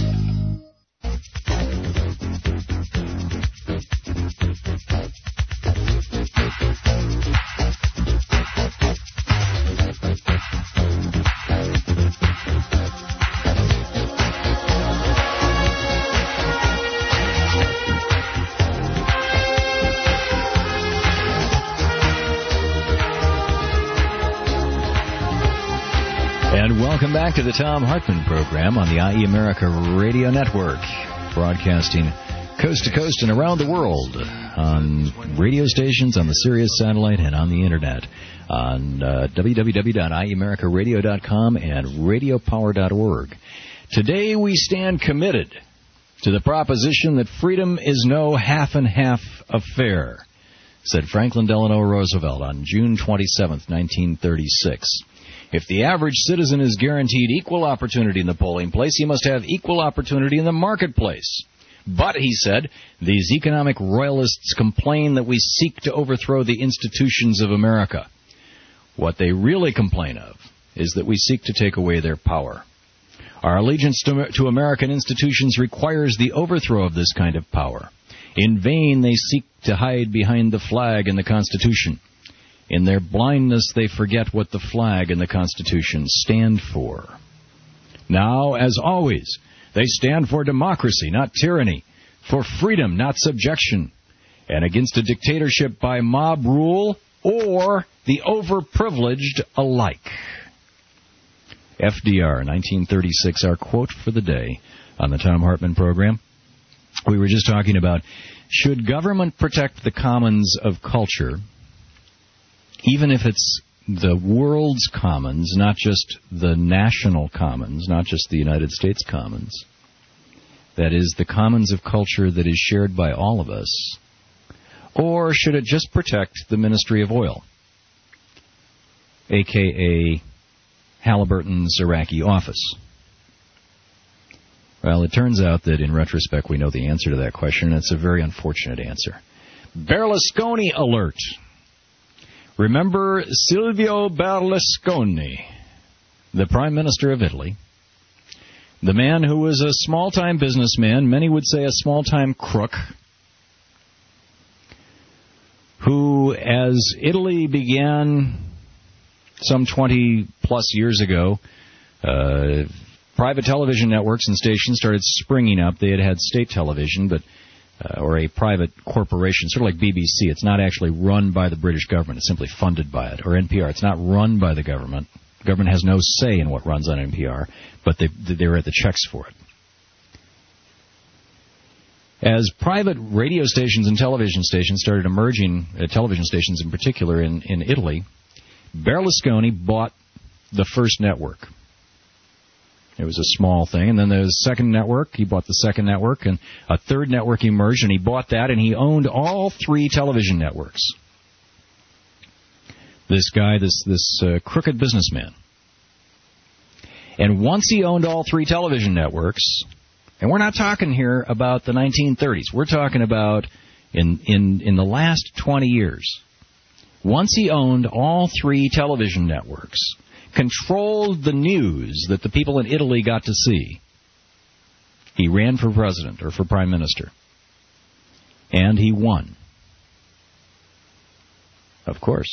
Welcome back to the Thom Hartmann Program on the I E America Radio Network, broadcasting coast to coast and around the world on radio stations, on the Sirius satellite, and on the Internet on uh, w w w dot i e america radio dot com and radio power dot org. Today we stand committed to the proposition that freedom is no half-and-half affair, said Franklin Delano Roosevelt on June twenty-seventh, nineteen thirty-six. If the average citizen is guaranteed equal opportunity in the polling place, he must have equal opportunity in the marketplace. But, he said, these economic royalists complain that we seek to overthrow the institutions of America. What they really complain of is that we seek to take away their power. Our allegiance to, to American institutions requires the overthrow of this kind of power. In vain they seek to hide behind the flag and the Constitution. In their blindness, they forget what the flag and the Constitution stand for. Now, as always, they stand for democracy, not tyranny, for freedom, not subjection, and against a dictatorship by mob rule or the overprivileged alike. F D R, nineteen thirty-six, our quote for the day on the Thom Hartmann Program. We were just talking about, should government protect the commons of culture, even if it's the world's commons, not just the national commons, not just the United States commons. That is, the commons of culture that is shared by all of us. Or should it just protect the Ministry of Oil, a k a. Halliburton's Iraqi office? Well, it turns out that in retrospect we know the answer to that question, and it's a very unfortunate answer. Berlusconi alert. Remember Silvio Berlusconi, the Prime Minister of Italy, the man who was a small-time businessman, many would say a small-time crook, who, as Italy began some twenty-plus years ago, uh, private television networks and stations started springing up. They had had state television, but Uh, or a private corporation, sort of like B B C. It's not actually run by the British government. It's simply funded by it. Or N P R. It's not run by the government. The government has no say in what runs on N P R, but they, they write the checks for it. As private radio stations and television stations started emerging, uh, television stations in particular in, in Italy, Berlusconi bought the first network. It was a small thing, and then there was a second network. He bought the second network, and a third network emerged, and he bought that, and he owned all three television networks. This guy, this this uh, crooked businessman. And once he owned all three television networks, and we're not talking here about the nineteen thirties. We're talking about in in, in the last twenty years. Once he owned all three television networks, controlled the news that the people in Italy got to see, he ran for president or for prime minister. And he won. Of course.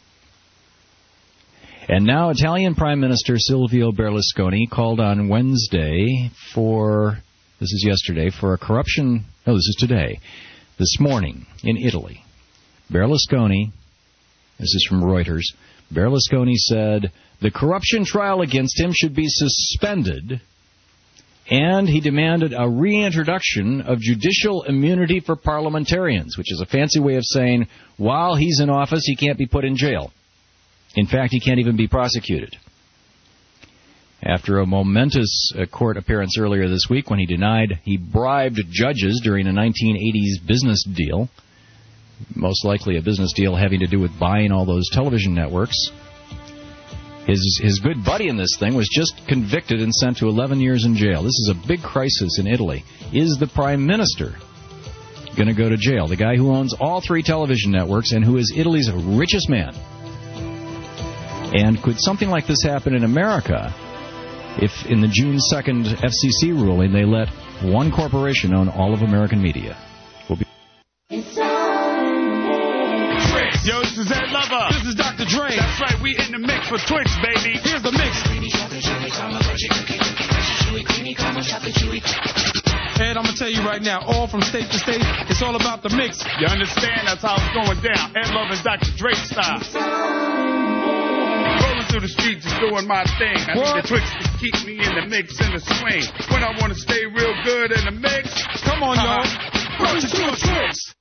And now Italian Prime Minister Silvio Berlusconi called on Wednesday for, this is yesterday, for a corruption, no, this is today, this morning in Italy. Berlusconi, this is from Reuters, Berlusconi said the corruption trial against him should be suspended, and he demanded a reintroduction of judicial immunity for parliamentarians, which is a fancy way of saying while he's in office, he can't be put in jail. In fact, he can't even be prosecuted. After a momentous uh, court appearance earlier this week when he denied he bribed judges during a nineteen eighties business deal, most likely a business deal having to do with buying all those television networks, his his good buddy in this thing was just convicted and sent to eleven years in jail. This is a big crisis in Italy. Is the prime minister going to go to jail? The guy who owns all three television networks and who is Italy's richest man. And could something like this happen in America if in the June second F C C ruling they let one corporation own all of American media? We'll be Yo, this is Ed Lover. This is Doctor Dre. That's right, we in the mix with Twix, baby. Here's the mix. Ed, I'm going to tell you right now, all from state to state, it's all about the mix. You understand? That's how it's going down. Ed Lover and Doctor Dre style. Rolling through the streets is doing my thing. I what? need the Twix to keep me in the mix and the swing. When I want to stay real good in the mix. Come on, uh-huh. y'all. Roll to the Twix.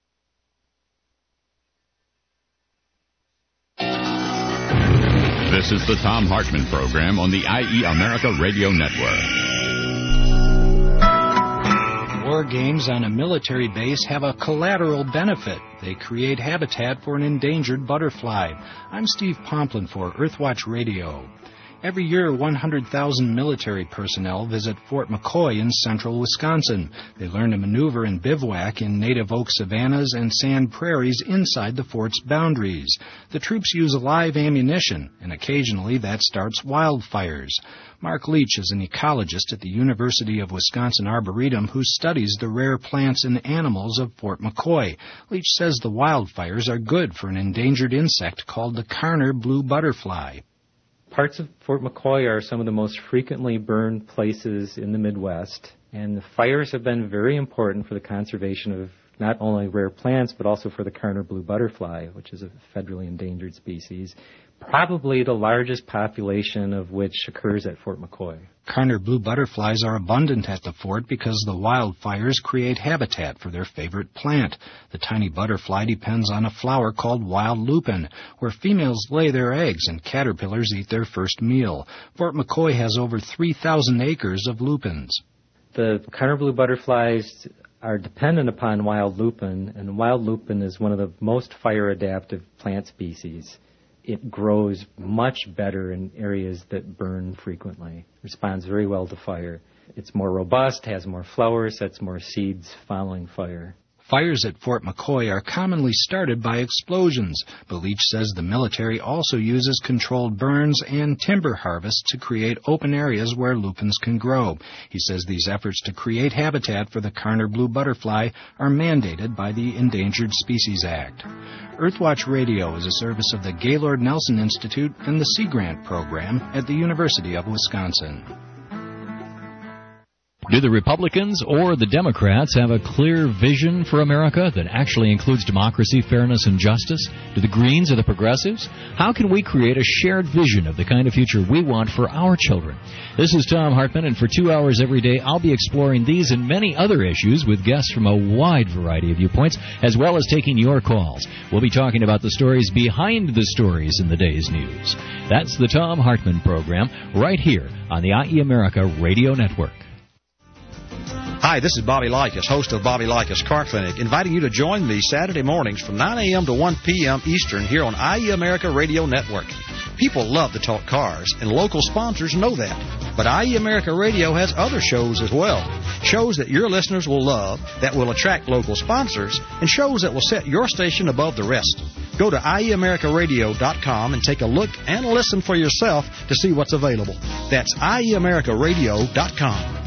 This is the Thom Hartmann Program on the I E America Radio Network. War games on a military base have a collateral benefit. They create habitat for an endangered butterfly. I'm Steve Pomplin for Earthwatch Radio. Every year, one hundred thousand military personnel visit Fort McCoy in central Wisconsin. They learn to maneuver and bivouac in native oak savannas and sand prairies inside the fort's boundaries. The troops use live ammunition, and occasionally that starts wildfires. Mark Leach is an ecologist at the University of Wisconsin Arboretum who studies the rare plants and animals of Fort McCoy. Leach says the wildfires are good for an endangered insect called the Karner blue butterfly. Parts of Fort McCoy are some of the most frequently burned places in the Midwest, and the fires have been very important for the conservation of not only rare plants, but also for the Karner blue butterfly, which is a federally endangered species, probably the largest population of which occurs at Fort McCoy. Karner blue butterflies are abundant at the fort because the wildfires create habitat for their favorite plant. The tiny butterfly depends on a flower called wild lupin, where females lay their eggs and caterpillars eat their first meal. Fort McCoy has over three thousand acres of lupins. The Karner blue butterflies are dependent upon wild lupin, and wild lupin is one of the most fire-adaptive plant species. It grows much better in areas that burn frequently. Responds very well to fire. It's more robust, has more flowers, sets more seeds following fire. Fires at Fort McCoy are commonly started by explosions, but Leach says the military also uses controlled burns and timber harvests to create open areas where lupins can grow. He says these efforts to create habitat for the Karner blue butterfly are mandated by the Endangered Species Act. Earthwatch Radio is a service of the Gaylord Nelson Institute and the Sea Grant Program at the University of Wisconsin. Do the Republicans or the Democrats have a clear vision for America that actually includes democracy, fairness, and justice? Do the Greens or the Progressives? How can we create a shared vision of the kind of future we want for our children? This is Thom Hartmann, and for two hours every day, I'll be exploring these and many other issues with guests from a wide variety of viewpoints, as well as taking your calls. We'll be talking about the stories behind the stories in the day's news. That's the Thom Hartmann Program, right here on the I E America Radio Network. Hi, this is Bobby Likas, host of Bobby Likas Car Clinic, inviting you to join me Saturday mornings from nine a.m. to one p.m. Eastern here on I E America Radio Network. People love to talk cars, and local sponsors know that. But I E America Radio has other shows as well. Shows that your listeners will love, that will attract local sponsors, and shows that will set your station above the rest. Go to I E America Radio dot com and take a look and listen for yourself to see what's available. That's I E America Radio dot com.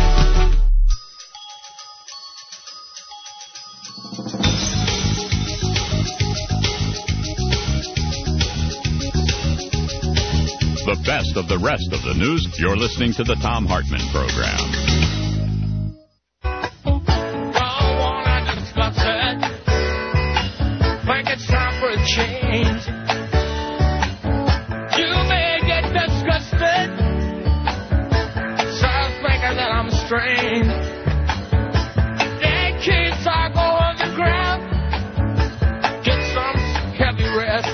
The best of the rest of the news. You're listening to the Thom Hartmann Program. train. Dead kids are going to ground. Get some heavy rest.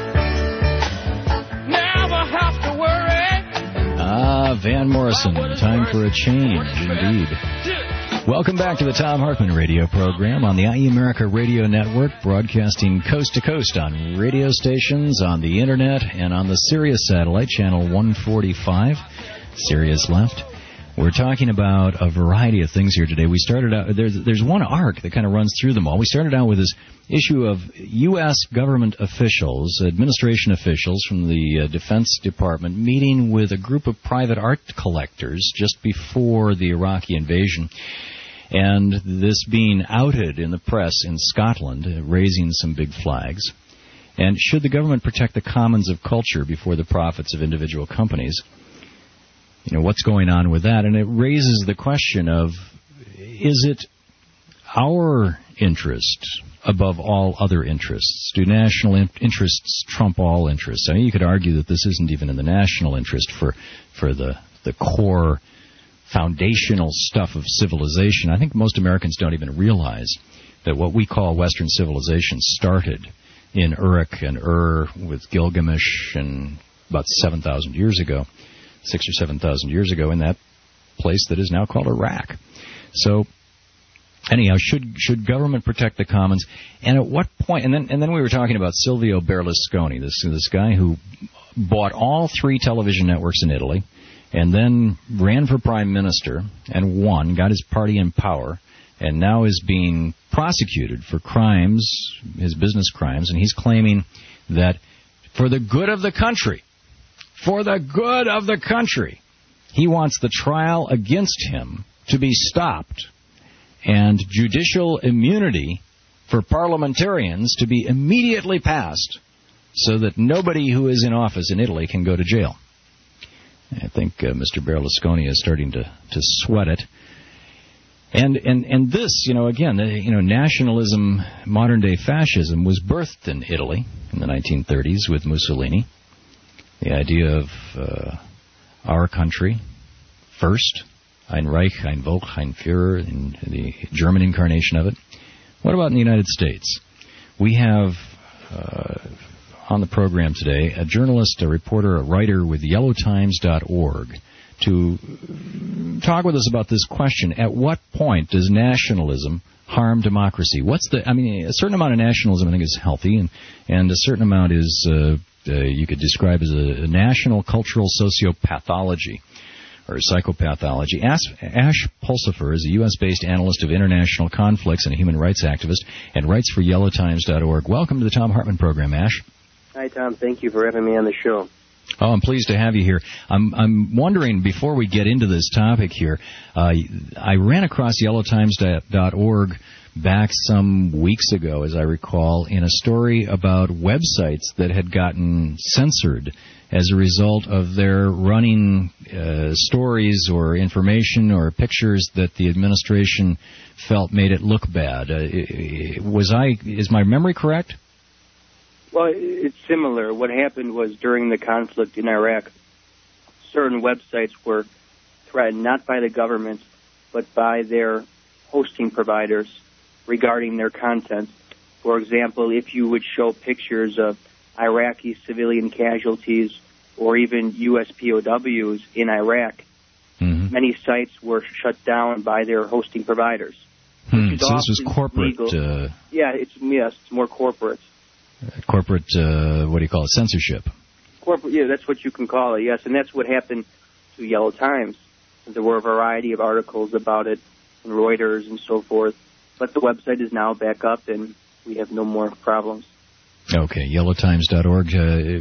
Never have to worry. Ah, Van Morrison, time for a change, indeed. Welcome back to the Thom Hartmann radio program on the I E America Radio Network, broadcasting coast to coast on radio stations, on the Internet, and on the Sirius satellite, channel one forty-five, Sirius left. We're talking about a variety of things here today. We started out, there's, there's one arc that kind of runs through them all. We started out with this issue of U S government officials, administration officials from the uh, Defense Department meeting with a group of private art collectors just before the Iraqi invasion. And this being outed in the press in Scotland, uh, raising some big flags. And should the government protect the commons of culture before the profits of individual companies? You know, what's going on with that? And it raises the question of, is it our interest above all other interests? Do national in- interests trump all interests? I mean, you could argue that this isn't even in the national interest for, for the, the core foundational stuff of civilization. I think most Americans don't even realize that what we call Western civilization started in Uruk and Ur with Gilgamesh and about seven thousand years ago, six or seven thousand years ago, in that place that is now called Iraq. So, anyhow, should should government protect the commons? And at what point? And then and then we were talking about Silvio Berlusconi, this this guy who bought all three television networks in Italy, and then ran for prime minister and won, got his party in power, and now is being prosecuted for crimes, his business crimes, and he's claiming that for the good of the country, for the good of the country, he wants the trial against him to be stopped and judicial immunity for parliamentarians to be immediately passed so that nobody who is in office in Italy can go to jail. I think uh, Mister Berlusconi is starting to, to sweat it. And, and and this, you know, again, you know, nationalism, modern-day fascism was birthed in Italy in the nineteen thirties with Mussolini. The idea of uh, our country first, ein Reich, ein Volk, ein Führer, in the German incarnation of it. What about in the United States? We have uh, on the program today a journalist, a reporter, a writer with yellow times dot org to talk with us about this question. At what point does nationalism harm democracy? What's the, I mean, a certain amount of nationalism I think is healthy, and, and a certain amount is, uh, uh, you could describe as a, a national cultural sociopathology or psychopathology. Ash, Ash Pulsifer is a U S-based analyst of international conflicts and a human rights activist and writes for yellow times dot org. Welcome to the Thom Hartmann program, Ash. Hi, Tom. Thank you for having me on the show. Oh, I'm pleased to have you here. I'm I'm wondering, before we get into this topic here, uh, I ran across yellow times dot org back some weeks ago, as I recall, in a story about websites that had gotten censored as a result of their running uh, stories or information or pictures that the administration felt made it look bad. Uh, was I? Is my memory correct? Well, it's similar. What happened was during the conflict in Iraq, certain websites were threatened not by the government, but by their hosting providers regarding their content. For example, if you would show pictures of Iraqi civilian casualties or even U S P O Ws in Iraq, mm-hmm. many sites were shut down by their hosting providers. Hmm. So this was corporate. Uh... Yeah, it's yes, it's more corporate. Corporate, uh, what do you call it, censorship? Corporate, yeah, that's what you can call it, yes. And that's what happened to Yellow Times. There were a variety of articles about it in Reuters and so forth. But the website is now back up, and we have no more problems. Okay, yellow times dot org. Uh,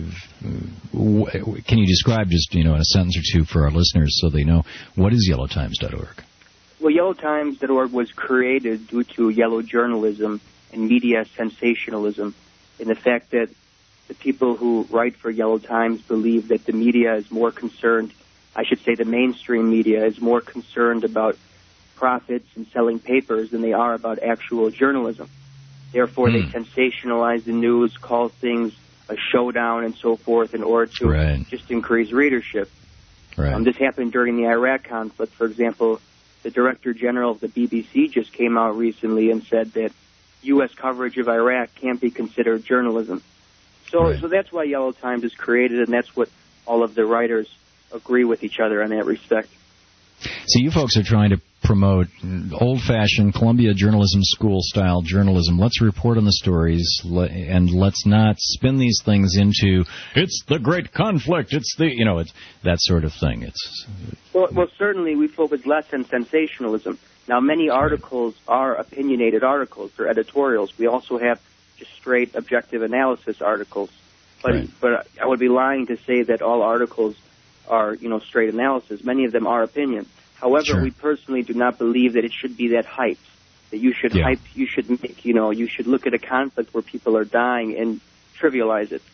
can you describe just, you know, in a sentence or two for our listeners so they know, what is yellow times dot org? Well, yellow times dot org was created due to yellow journalism and media sensationalism, and the fact that the people who write for Yellow Times believe that the media is more concerned, I should say the mainstream media is more concerned about profits and selling papers than they are about actual journalism. Therefore, mm. they sensationalize the news, call things a showdown and so forth in order to right. just increase readership. Right. Um, this happened during the Iraq conflict. For example, The Director General of the B B C just came out recently and said that U S coverage of Iraq can't be considered journalism. So, right. so that's why Yellow Times is created, and that's what all of the writers agree with each other in that respect. So you folks are trying to promote old-fashioned Columbia Journalism School-style journalism. Let's report on the stories, and let's not spin these things into, it's the great conflict, it's the, you know, it's that sort of thing. It's Well, well certainly we focus less on sensationalism. Now, many articles are opinionated articles or editorials. We also have just straight objective analysis articles. But, right. but I would be lying to say that all articles are, you know, straight analysis. Many of them are opinions. However, sure. we personally do not believe that it should be that hyped, that you should yeah. hype, you should make, you know, you should look at a conflict where people are dying and trivialize it.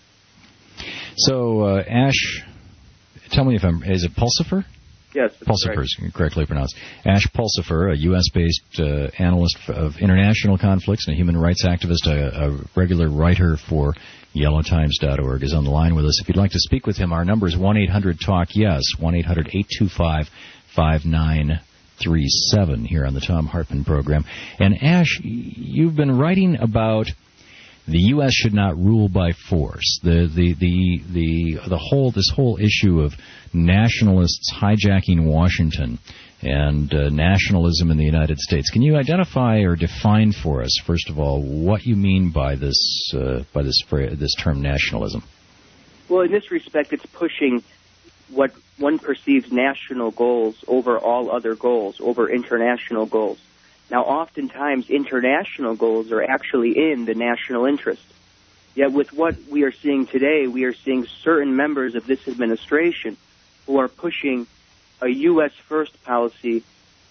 So, uh, Ash, tell me if I'm, is it Pulsifer? Yes. Pulsifer is correctly pronounced. Ash Pulsifer, a U S-based uh, analyst of international conflicts and a human rights activist, a, a regular writer for yellow times dot org, is on the line with us. If you'd like to speak with him, our number is one eight hundred talk yes, one eight hundred eight two five five nine three seven here on the Thom Hartmann program. And Ash, you've been writing about the U S should not rule by force. The the the the the whole this whole issue of nationalists hijacking Washington and uh, nationalism in the United States. Can you identify or define for us, first of all, what you mean by this uh, by this this term nationalism? Well, in this respect, it's pushing what one perceives national goals over all other goals, over international goals. Now, oftentimes, international goals are actually in the national interest. Yet with what we are seeing today, we are seeing certain members of this administration who are pushing a U S first policy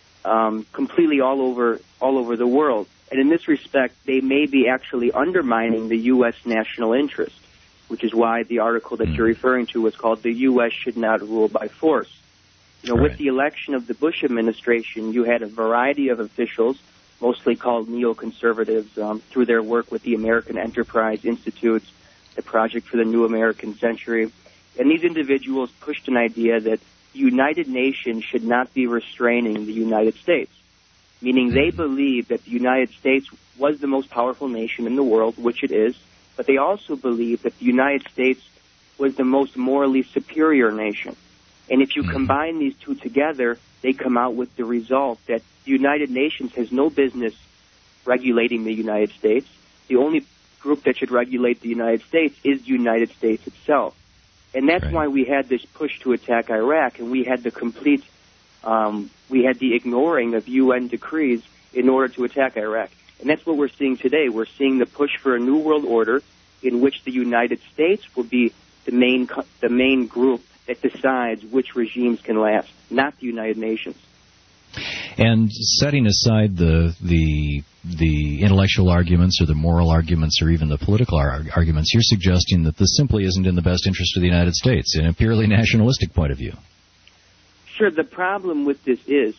um, completely all over all over the world. And in this respect, they may be actually undermining the U S national interest, which is why the article that you're referring to was called "The U S Should Not Rule by Force." You know, right. With the election of the Bush administration, you had a variety of officials, mostly called neoconservatives, um, through their work with the American Enterprise Institute, the Project for the New American Century. And these individuals pushed an idea that the United Nations should not be restraining the United States, meaning they believe that the United States was the most powerful nation in the world, which it is, but they also believe that the United States was the most morally superior nation. And if you combine these two together, they come out with the result that the United Nations has no business regulating the United States. The only group that should regulate the United States is the United States itself. And that's right. why we had this push to attack Iraq, and we had the complete, um, we had the ignoring of U N decrees in order to attack Iraq. And that's what we're seeing today. We're seeing the push for a new world order in which the United States will be the main, the main group that decides which regimes can last, not the United Nations. And setting aside the the the intellectual arguments or the moral arguments or even the political ar- arguments, you're suggesting that this simply isn't in the best interest of the United States in a purely nationalistic point of view. Sure. The problem with this is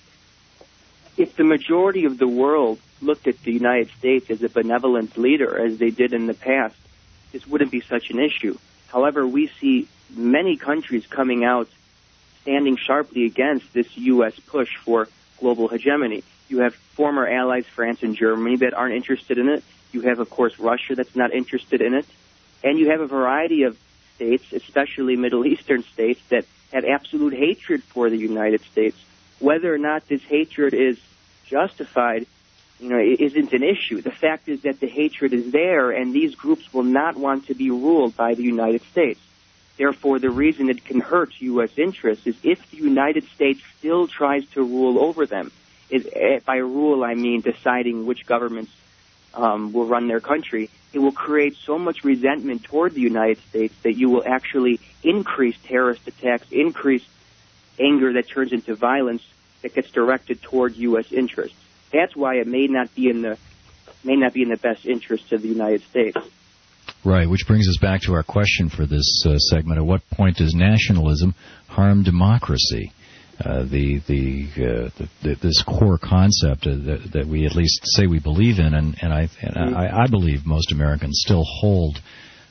if the majority of the world looked at the United States as a benevolent leader, as they did in the past, this wouldn't be such an issue. However, we see many countries coming out standing sharply against this U S push for global hegemony. You have former allies, France and Germany, that aren't interested in it. You have, of course, Russia that's not interested in it. And you have a variety of states, especially Middle Eastern states, that have absolute hatred for the United States. Whether or not this hatred is justified, you know, it isn't an issue. The fact is that the hatred is there, and these groups will not want to be ruled by the United States. Therefore, the reason it can hurt U S interests is if the United States still tries to rule over them. Is, by rule, I mean deciding which governments um, will run their country. It will create so much resentment toward the United States that you will actually increase terrorist attacks, increase anger that turns into violence that gets directed toward U S interests. That's why it may not be in the may not be in the best interests of the United States. Right, which brings us back to our question for this uh, segment. At what point does nationalism harm democracy? Uh, the, the, uh, the, the this core concept uh, that, that we at least say we believe in, and, and, I, and I, I believe most Americans still hold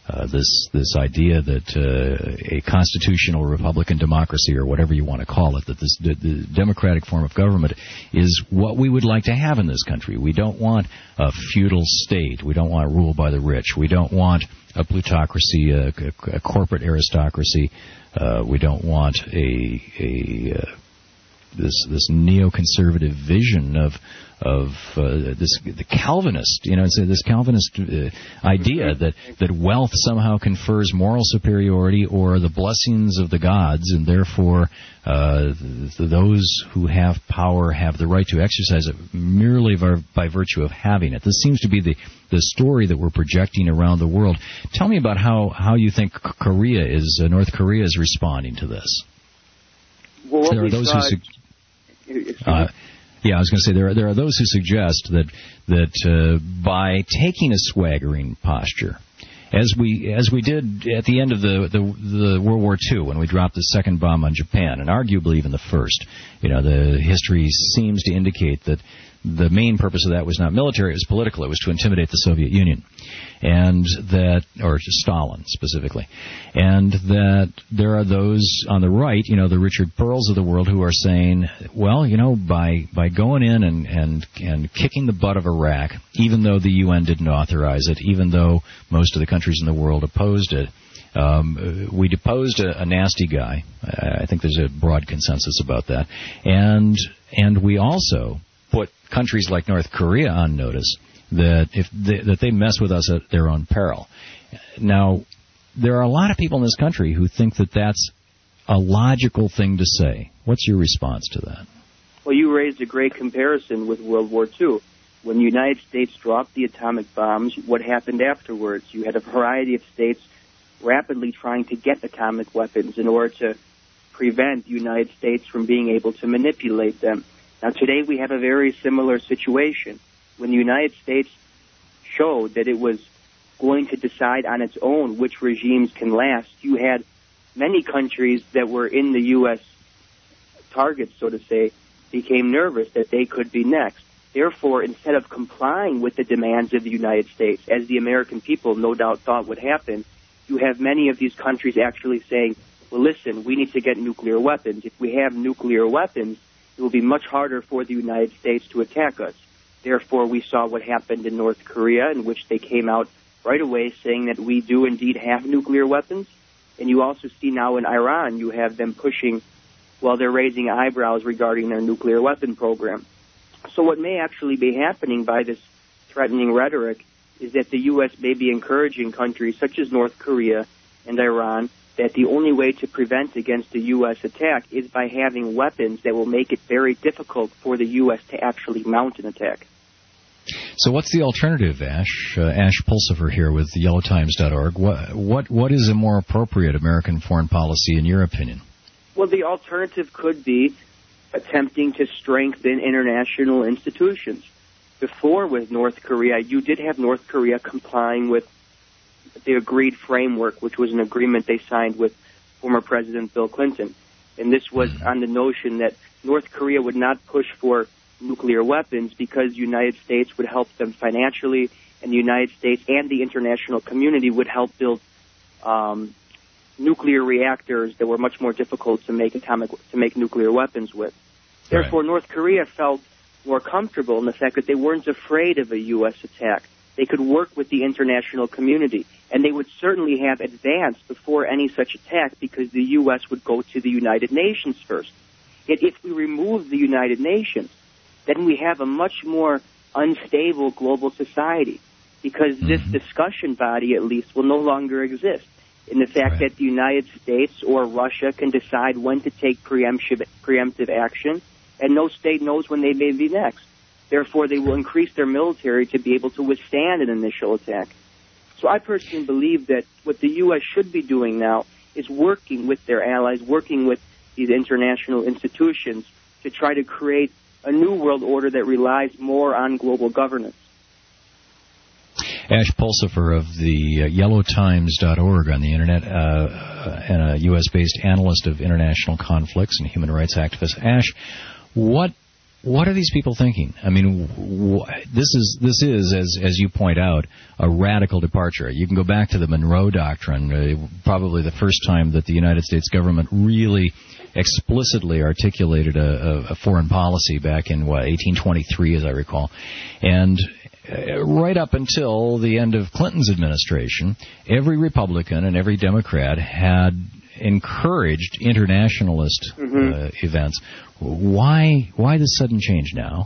Uh, this this idea that uh, a constitutional Republican democracy, or whatever you want to call it, that this the, the democratic form of government is what we would like to have in this country. We don't want a feudal state. We don't want rule by the rich. We don't want a plutocracy, a, a, a corporate aristocracy. Uh, we don't want a a uh, this this neoconservative vision of of uh, this the Calvinist, you know, it's uh, this Calvinist uh, idea that, that wealth somehow confers moral superiority or the blessings of the gods, and therefore uh, th- those who have power have the right to exercise it merely by, by virtue of having it. This seems to be the, the story that we're projecting around the world. Tell me about how, how you think Korea is, uh, North Korea is responding to this. Well, there are those who... Su- uh, Yeah, I was going to say there are, there are those who suggest that that uh, by taking a swaggering posture, as we as we did at the end of the, the the World War Two when we dropped the second bomb on Japan, and arguably even the first, you know, the history seems to indicate that the main purpose of that was not military, it was political. It was to intimidate the Soviet Union, and that, or Stalin specifically, and that there are those on the right, you know, the Richard Pearls of the world, who are saying, well, you know, by by going in and and and kicking the butt of Iraq, even though the U N didn't authorize it, even though most of the countries in the world opposed it, um, we deposed a, a nasty guy. I think there's a broad consensus about that, and and we also put countries like North Korea on notice that if they, that they mess with us at their own peril. Now, there are a lot of people in this country who think that that's a logical thing to say. What's your response to that? Well, you raised a great comparison with World War Two. When the United States dropped the atomic bombs, what happened afterwards? You had a variety of states rapidly trying to get atomic weapons in order to prevent the United States from being able to manipulate them. Now, today we have a very similar situation. When the United States showed that it was going to decide on its own which regimes can last, you had many countries that were in the U S targets, so to say, became nervous that they could be next. Therefore, instead of complying with the demands of the United States, as the American people no doubt thought would happen, you have many of these countries actually saying, well, listen, we need to get nuclear weapons. If we have nuclear weapons, it will be much harder for the United States to attack us. Therefore, we saw what happened in North Korea, in which they came out right away saying that we do indeed have nuclear weapons. And you also see now in Iran, you have them pushing, well, they're raising eyebrows regarding their nuclear weapon program. So what may actually be happening by this threatening rhetoric is that the U S may be encouraging countries such as North Korea and Iran that the only way to prevent against a U S attack is by having weapons that will make it very difficult for the U S to actually mount an attack. So what's the alternative, Ash? Uh, Ash Pulsifer here with yellow times dot org. What, what, what is a more appropriate American foreign policy in your opinion? Well, the alternative could be attempting to strengthen international institutions. Before with North Korea, you did have North Korea complying with the agreed framework, which was an agreement they signed with former President Bill Clinton. And this was on the notion that North Korea would not push for nuclear weapons because the United States would help them financially, and the United States and the international community would help build um, nuclear reactors that were much more difficult to make atomic to make nuclear weapons with. Right. Therefore, North Korea felt more comfortable in the fact that they weren't afraid of a U S attack. They could work with the international community, and they would certainly have advanced before any such attack because the U S would go to the United Nations first. Yet if we remove the United Nations, then we have a much more unstable global society because mm-hmm. this discussion body, at least, will no longer exist. In the fact right. that the United States or Russia can decide when to take preemptive, preemptive action, and no state knows when they may be next. Therefore, they will increase their military to be able to withstand an initial attack. So I personally believe that what the U S should be doing now is working with their allies, working with these international institutions to try to create a new world order that relies more on global governance. Ash Pulsifer of the uh, yellow times dot org on the Internet, uh, and a U S-based analyst of international conflicts and human rights activist. Ash, what What are these people thinking? I mean, wh- this is this is as as you point out, a radical departure. You can go back to the Monroe Doctrine, uh, probably the first time that the United States government really explicitly articulated a, a, a foreign policy back in what eighteen twenty-three, as I recall, and uh, right up until the end of Clinton's administration, every Republican and every Democrat had encouraged internationalist mm-hmm. uh, events. Why why this sudden change now?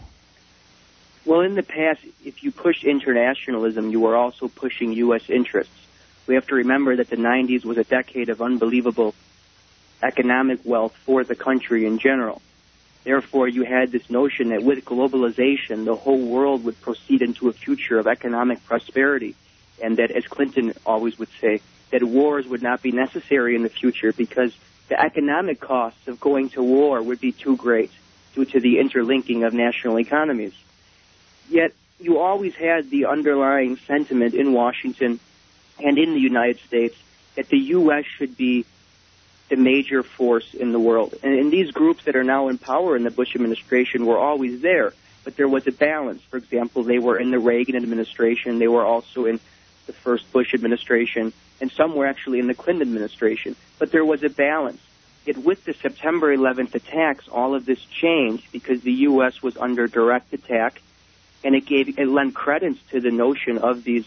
Well, in the past, if you pushed internationalism, you were also pushing U S interests. We have to remember that the nineties was a decade of unbelievable economic wealth for the country in general. Therefore, you had this notion that with globalization, the whole world would proceed into a future of economic prosperity, and that, as Clinton always would say, that wars would not be necessary in the future because the economic costs of going to war would be too great due to the interlinking of national economies. Yet, you always had the underlying sentiment in Washington and in the United States that the U S should be the major force in the world. And, and these groups that are now in power in the Bush administration were always there, but there was a balance. For example, they were in the Reagan administration, they were also in the first Bush administration, and some were actually in the Clinton administration. But there was a balance. Yet with the September eleventh attacks, all of this changed because the U S was under direct attack, and it gave it lent credence to the notion of these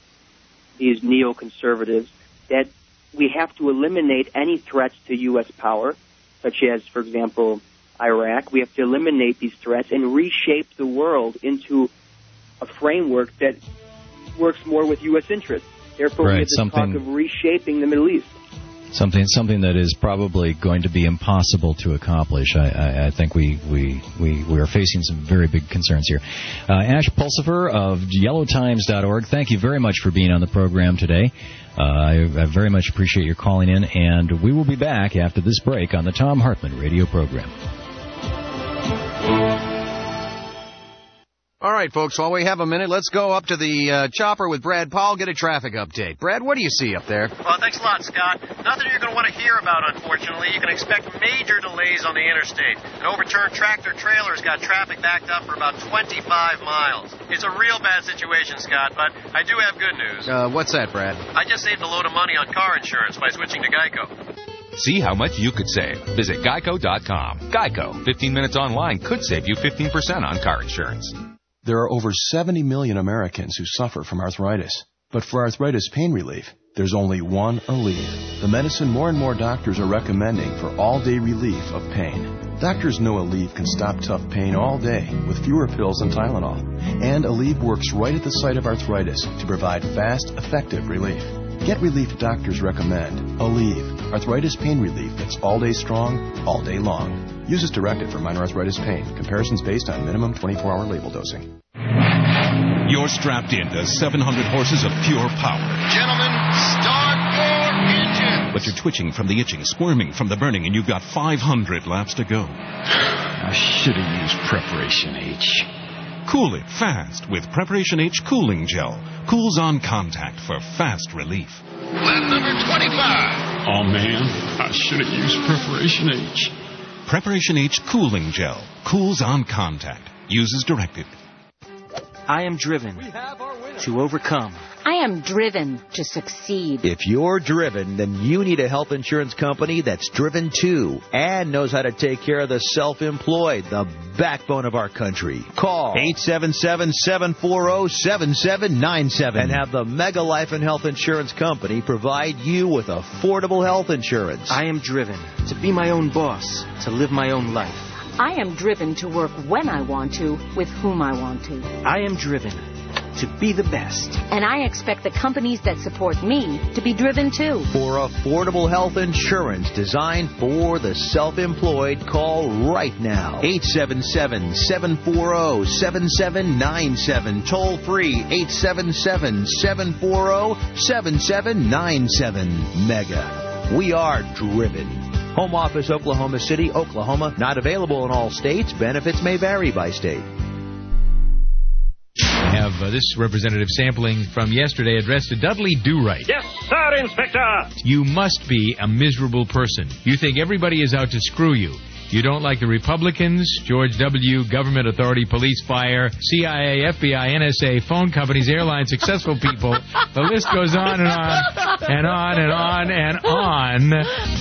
these neoconservatives that we have to eliminate any threats to U S power, such as, for example, Iraq. We have to eliminate these threats and reshape the world into a framework that works more with U S interests. Therefore, right, we have this something, talk of reshaping the Middle East. Something something that is probably going to be impossible to accomplish. I, I, I think we, we, we, we are facing some very big concerns here. Uh, Ash Pulsipher of yellow times dot org, thank you very much for being on the program today. Uh, I, I very much appreciate your calling in, and we will be back after this break on the Thom Hartmann radio program. All right, folks, while we have a minute, let's go up to the uh, chopper with Brad Powell, get a traffic update. Brad, what do you see up there? Well, thanks a lot, Scott. Nothing you're going to want to hear about, unfortunately. You can expect major delays on the interstate. An overturned tractor-trailer has got traffic backed up for about twenty-five miles. It's a real bad situation, Scott, but I do have good news. Uh, what's that, Brad? I just saved a load of money on car insurance by switching to Geico. See how much you could save. Visit geico dot com. Geico. fifteen minutes online could save you fifteen percent on car insurance. There are over seventy million Americans who suffer from arthritis. But for arthritis pain relief, there's only one Aleve, the medicine more and more doctors are recommending for all-day relief of pain. Doctors know Aleve can stop tough pain all day with fewer pills than Tylenol. And Aleve works right at the site of arthritis to provide fast, effective relief. Get relief doctors recommend. Aleve, arthritis pain relief that's all-day strong, all day long. Use as directed for minor arthritis pain. Comparisons based on minimum twenty-four hour label dosing. You're strapped into seven hundred horses of pure power. Gentlemen, start your engine. But you're twitching from the itching, squirming from the burning, and you've got five hundred laps to go. I should have used Preparation H. Cool it fast with Preparation H Cooling Gel. Cools on contact for fast relief. Lap number twenty-five. Oh, man, I should have used Preparation H. Preparation H Cooling Gel. Cools on contact. Use as directed. I am driven to overcome. I am driven to succeed. If you're driven, then you need a health insurance company that's driven too and knows how to take care of the self-employed, the backbone of our country. Call eight seven seven, seven four zero, seven seven nine seven and have the Mega Life and Health Insurance Company provide you with affordable health insurance. I am driven to be my own boss, to live my own life. I am driven to work when I want to, with whom I want to. I am driven to be the best. And I expect the companies that support me to be driven too. For affordable health insurance designed for the self-employed, call right now. eight seven seven, seven four zero, seven seven nine seven. Toll free eight seven seven, seven four zero, seven seven nine seven. Mega. We are driven. Home office, Oklahoma City, Oklahoma. Not available in all states. Benefits may vary by state. Have uh, this representative sampling from yesterday addressed to Dudley Do-Right. Yes, sir, Inspector. You must be a miserable person. You think everybody is out to screw you. You don't like the Republicans, George W., government authority, police, fire, C I A, F B I, N S A, phone companies, airlines, successful people. The list goes on and on and on and on and on.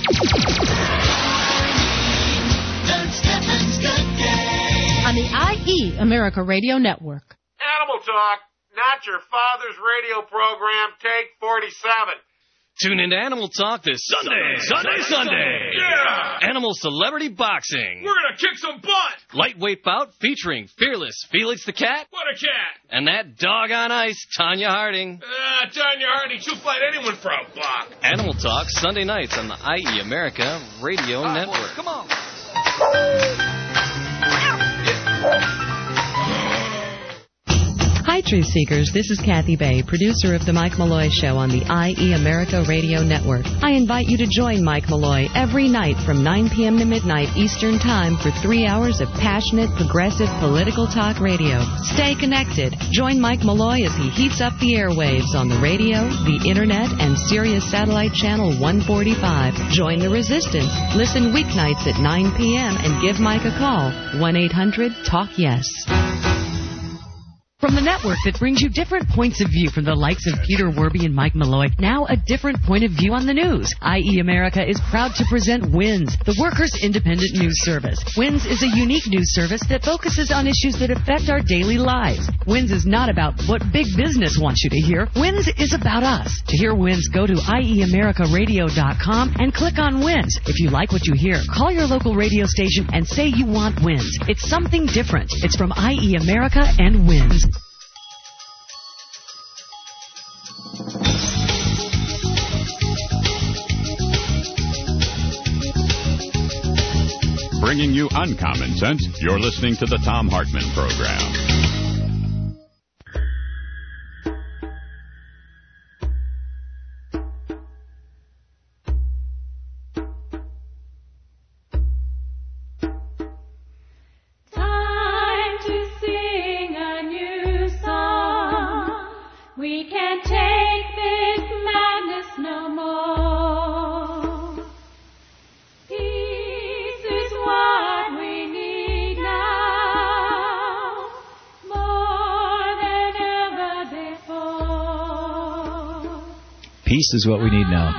On the I E America Radio Network. Animal Talk, not your father's radio program. Take forty-seven. Tune into Animal Talk this Sunday, Sunday, Sunday. Sunday. Yeah! Animal Celebrity Boxing. We're going to kick some butt. Lightweight bout featuring fearless Felix the Cat. What a cat. And that dog on ice, Tanya Harding. Uh, Tanya Harding, she'll fight anyone for a buck. Animal Talk, Sunday nights on the I E America Radio All right, Network. boys, come on. Hi, Truth Seekers. This is Kathy Bay, producer of The Mike Malloy Show on the I E America Radio Network. I invite you to join Mike Malloy every night from nine p.m. to midnight Eastern Time for three hours of passionate, progressive, political talk radio. Stay connected. Join Mike Malloy as he heats up the airwaves on the radio, the Internet, and Sirius Satellite Channel one forty-five. Join the resistance. Listen weeknights at nine p.m. and give Mike a call. one eight hundred talk yes. From the network that brings you different points of view from the likes of Peter Werby and Mike Malloy, now a different point of view on the news. I E America is proud to present WINS, the Workers' Independent News Service. WINS is a unique news service that focuses on issues that affect our daily lives. WINS is not about what big business wants you to hear. WINS is about us. To hear WINS, go to I E America radio dot com and click on WINS. If you like what you hear, call your local radio station and say you want WINS. It's something different. It's from I E America and WINS. Bringing you uncommon sense, you're listening to the Thom Hartmann Program. Time to sing a new song. We can't take this madness no more. Peace is what we need now, more than ever before. Peace is what we need now.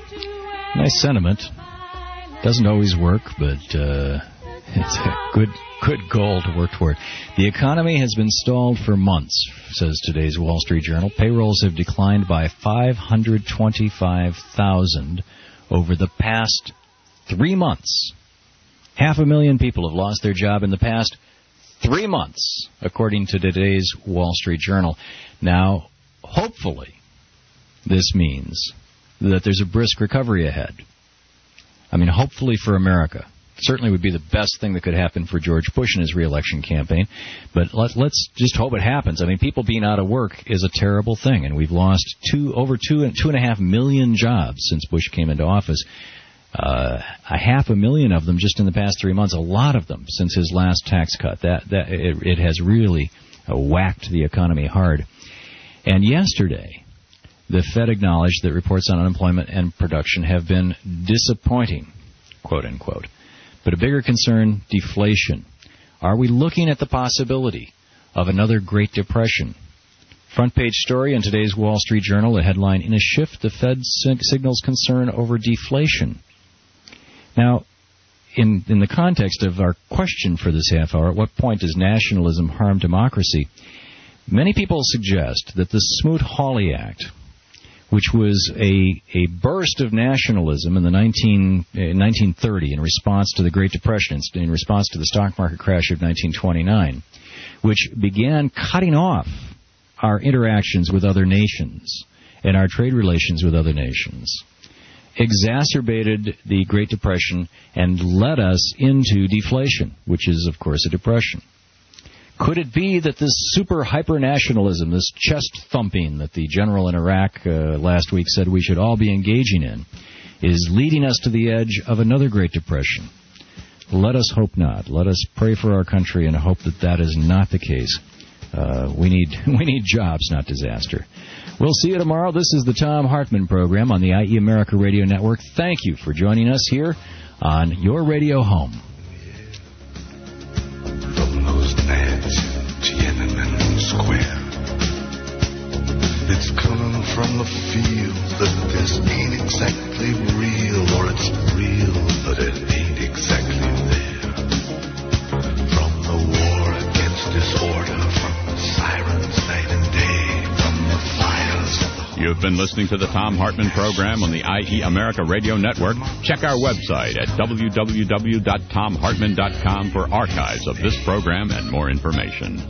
Nice sentiment. Doesn't always work, but uh, it's a good good goal to work toward. The economy has been stalled for months, says today's Wall Street Journal. Payrolls have declined by five hundred twenty-five thousand over the past three months. Half a million people have lost their job in the past three months, according to today's Wall Street Journal. Now, hopefully, this means that there's a brisk recovery ahead. I mean, hopefully for America. Certainly would be the best thing that could happen for George Bush in his reelection campaign. But let, let's just hope it happens. I mean, people being out of work is a terrible thing, and we've lost two over two and two and a half million jobs since Bush came into office. Uh, a half a million of them just in the past three months. A lot of them since his last tax cut. That that it, it has really uh, whacked the economy hard. And yesterday, the Fed acknowledged that reports on unemployment and production have been disappointing, quote unquote. But a bigger concern, deflation. Are we looking at the possibility of another Great Depression? Front page story in today's Wall Street Journal, the headline, "In a shift, the Fed sig- signals concern over deflation." Now, in, in the context of our question for this half hour, at what point does nationalism harm democracy? Many people suggest that the Smoot-Hawley Act, which was a, a burst of nationalism in the nineteen, uh, nineteen thirty in response to the Great Depression, in response to the stock market crash of nineteen twenty-nine, which began cutting off our interactions with other nations and our trade relations with other nations, exacerbated the Great Depression and led us into deflation, which is, of course, a depression. Could it be that this super hyper-nationalism, this chest-thumping that the general in Iraq uh, last week said we should all be engaging in, is leading us to the edge of another Great Depression? Let us hope not. Let us pray for our country and hope that that is not the case. Uh, we need we need jobs, not disaster. We'll see you tomorrow. This is the Thom Hartmann Program on the I E America Radio Network. Thank you for joining us here on your radio home. it's coming from the field, that this ain't exactly real, or it's real, but it ain't exactly there. From the war against disorder, from the sirens night and day, from the fires of the... You've been listening to the Thom Hartmann program on the I E America Radio Network. Check our website at w w w dot tom hartmann dot com for archives of this program and more information.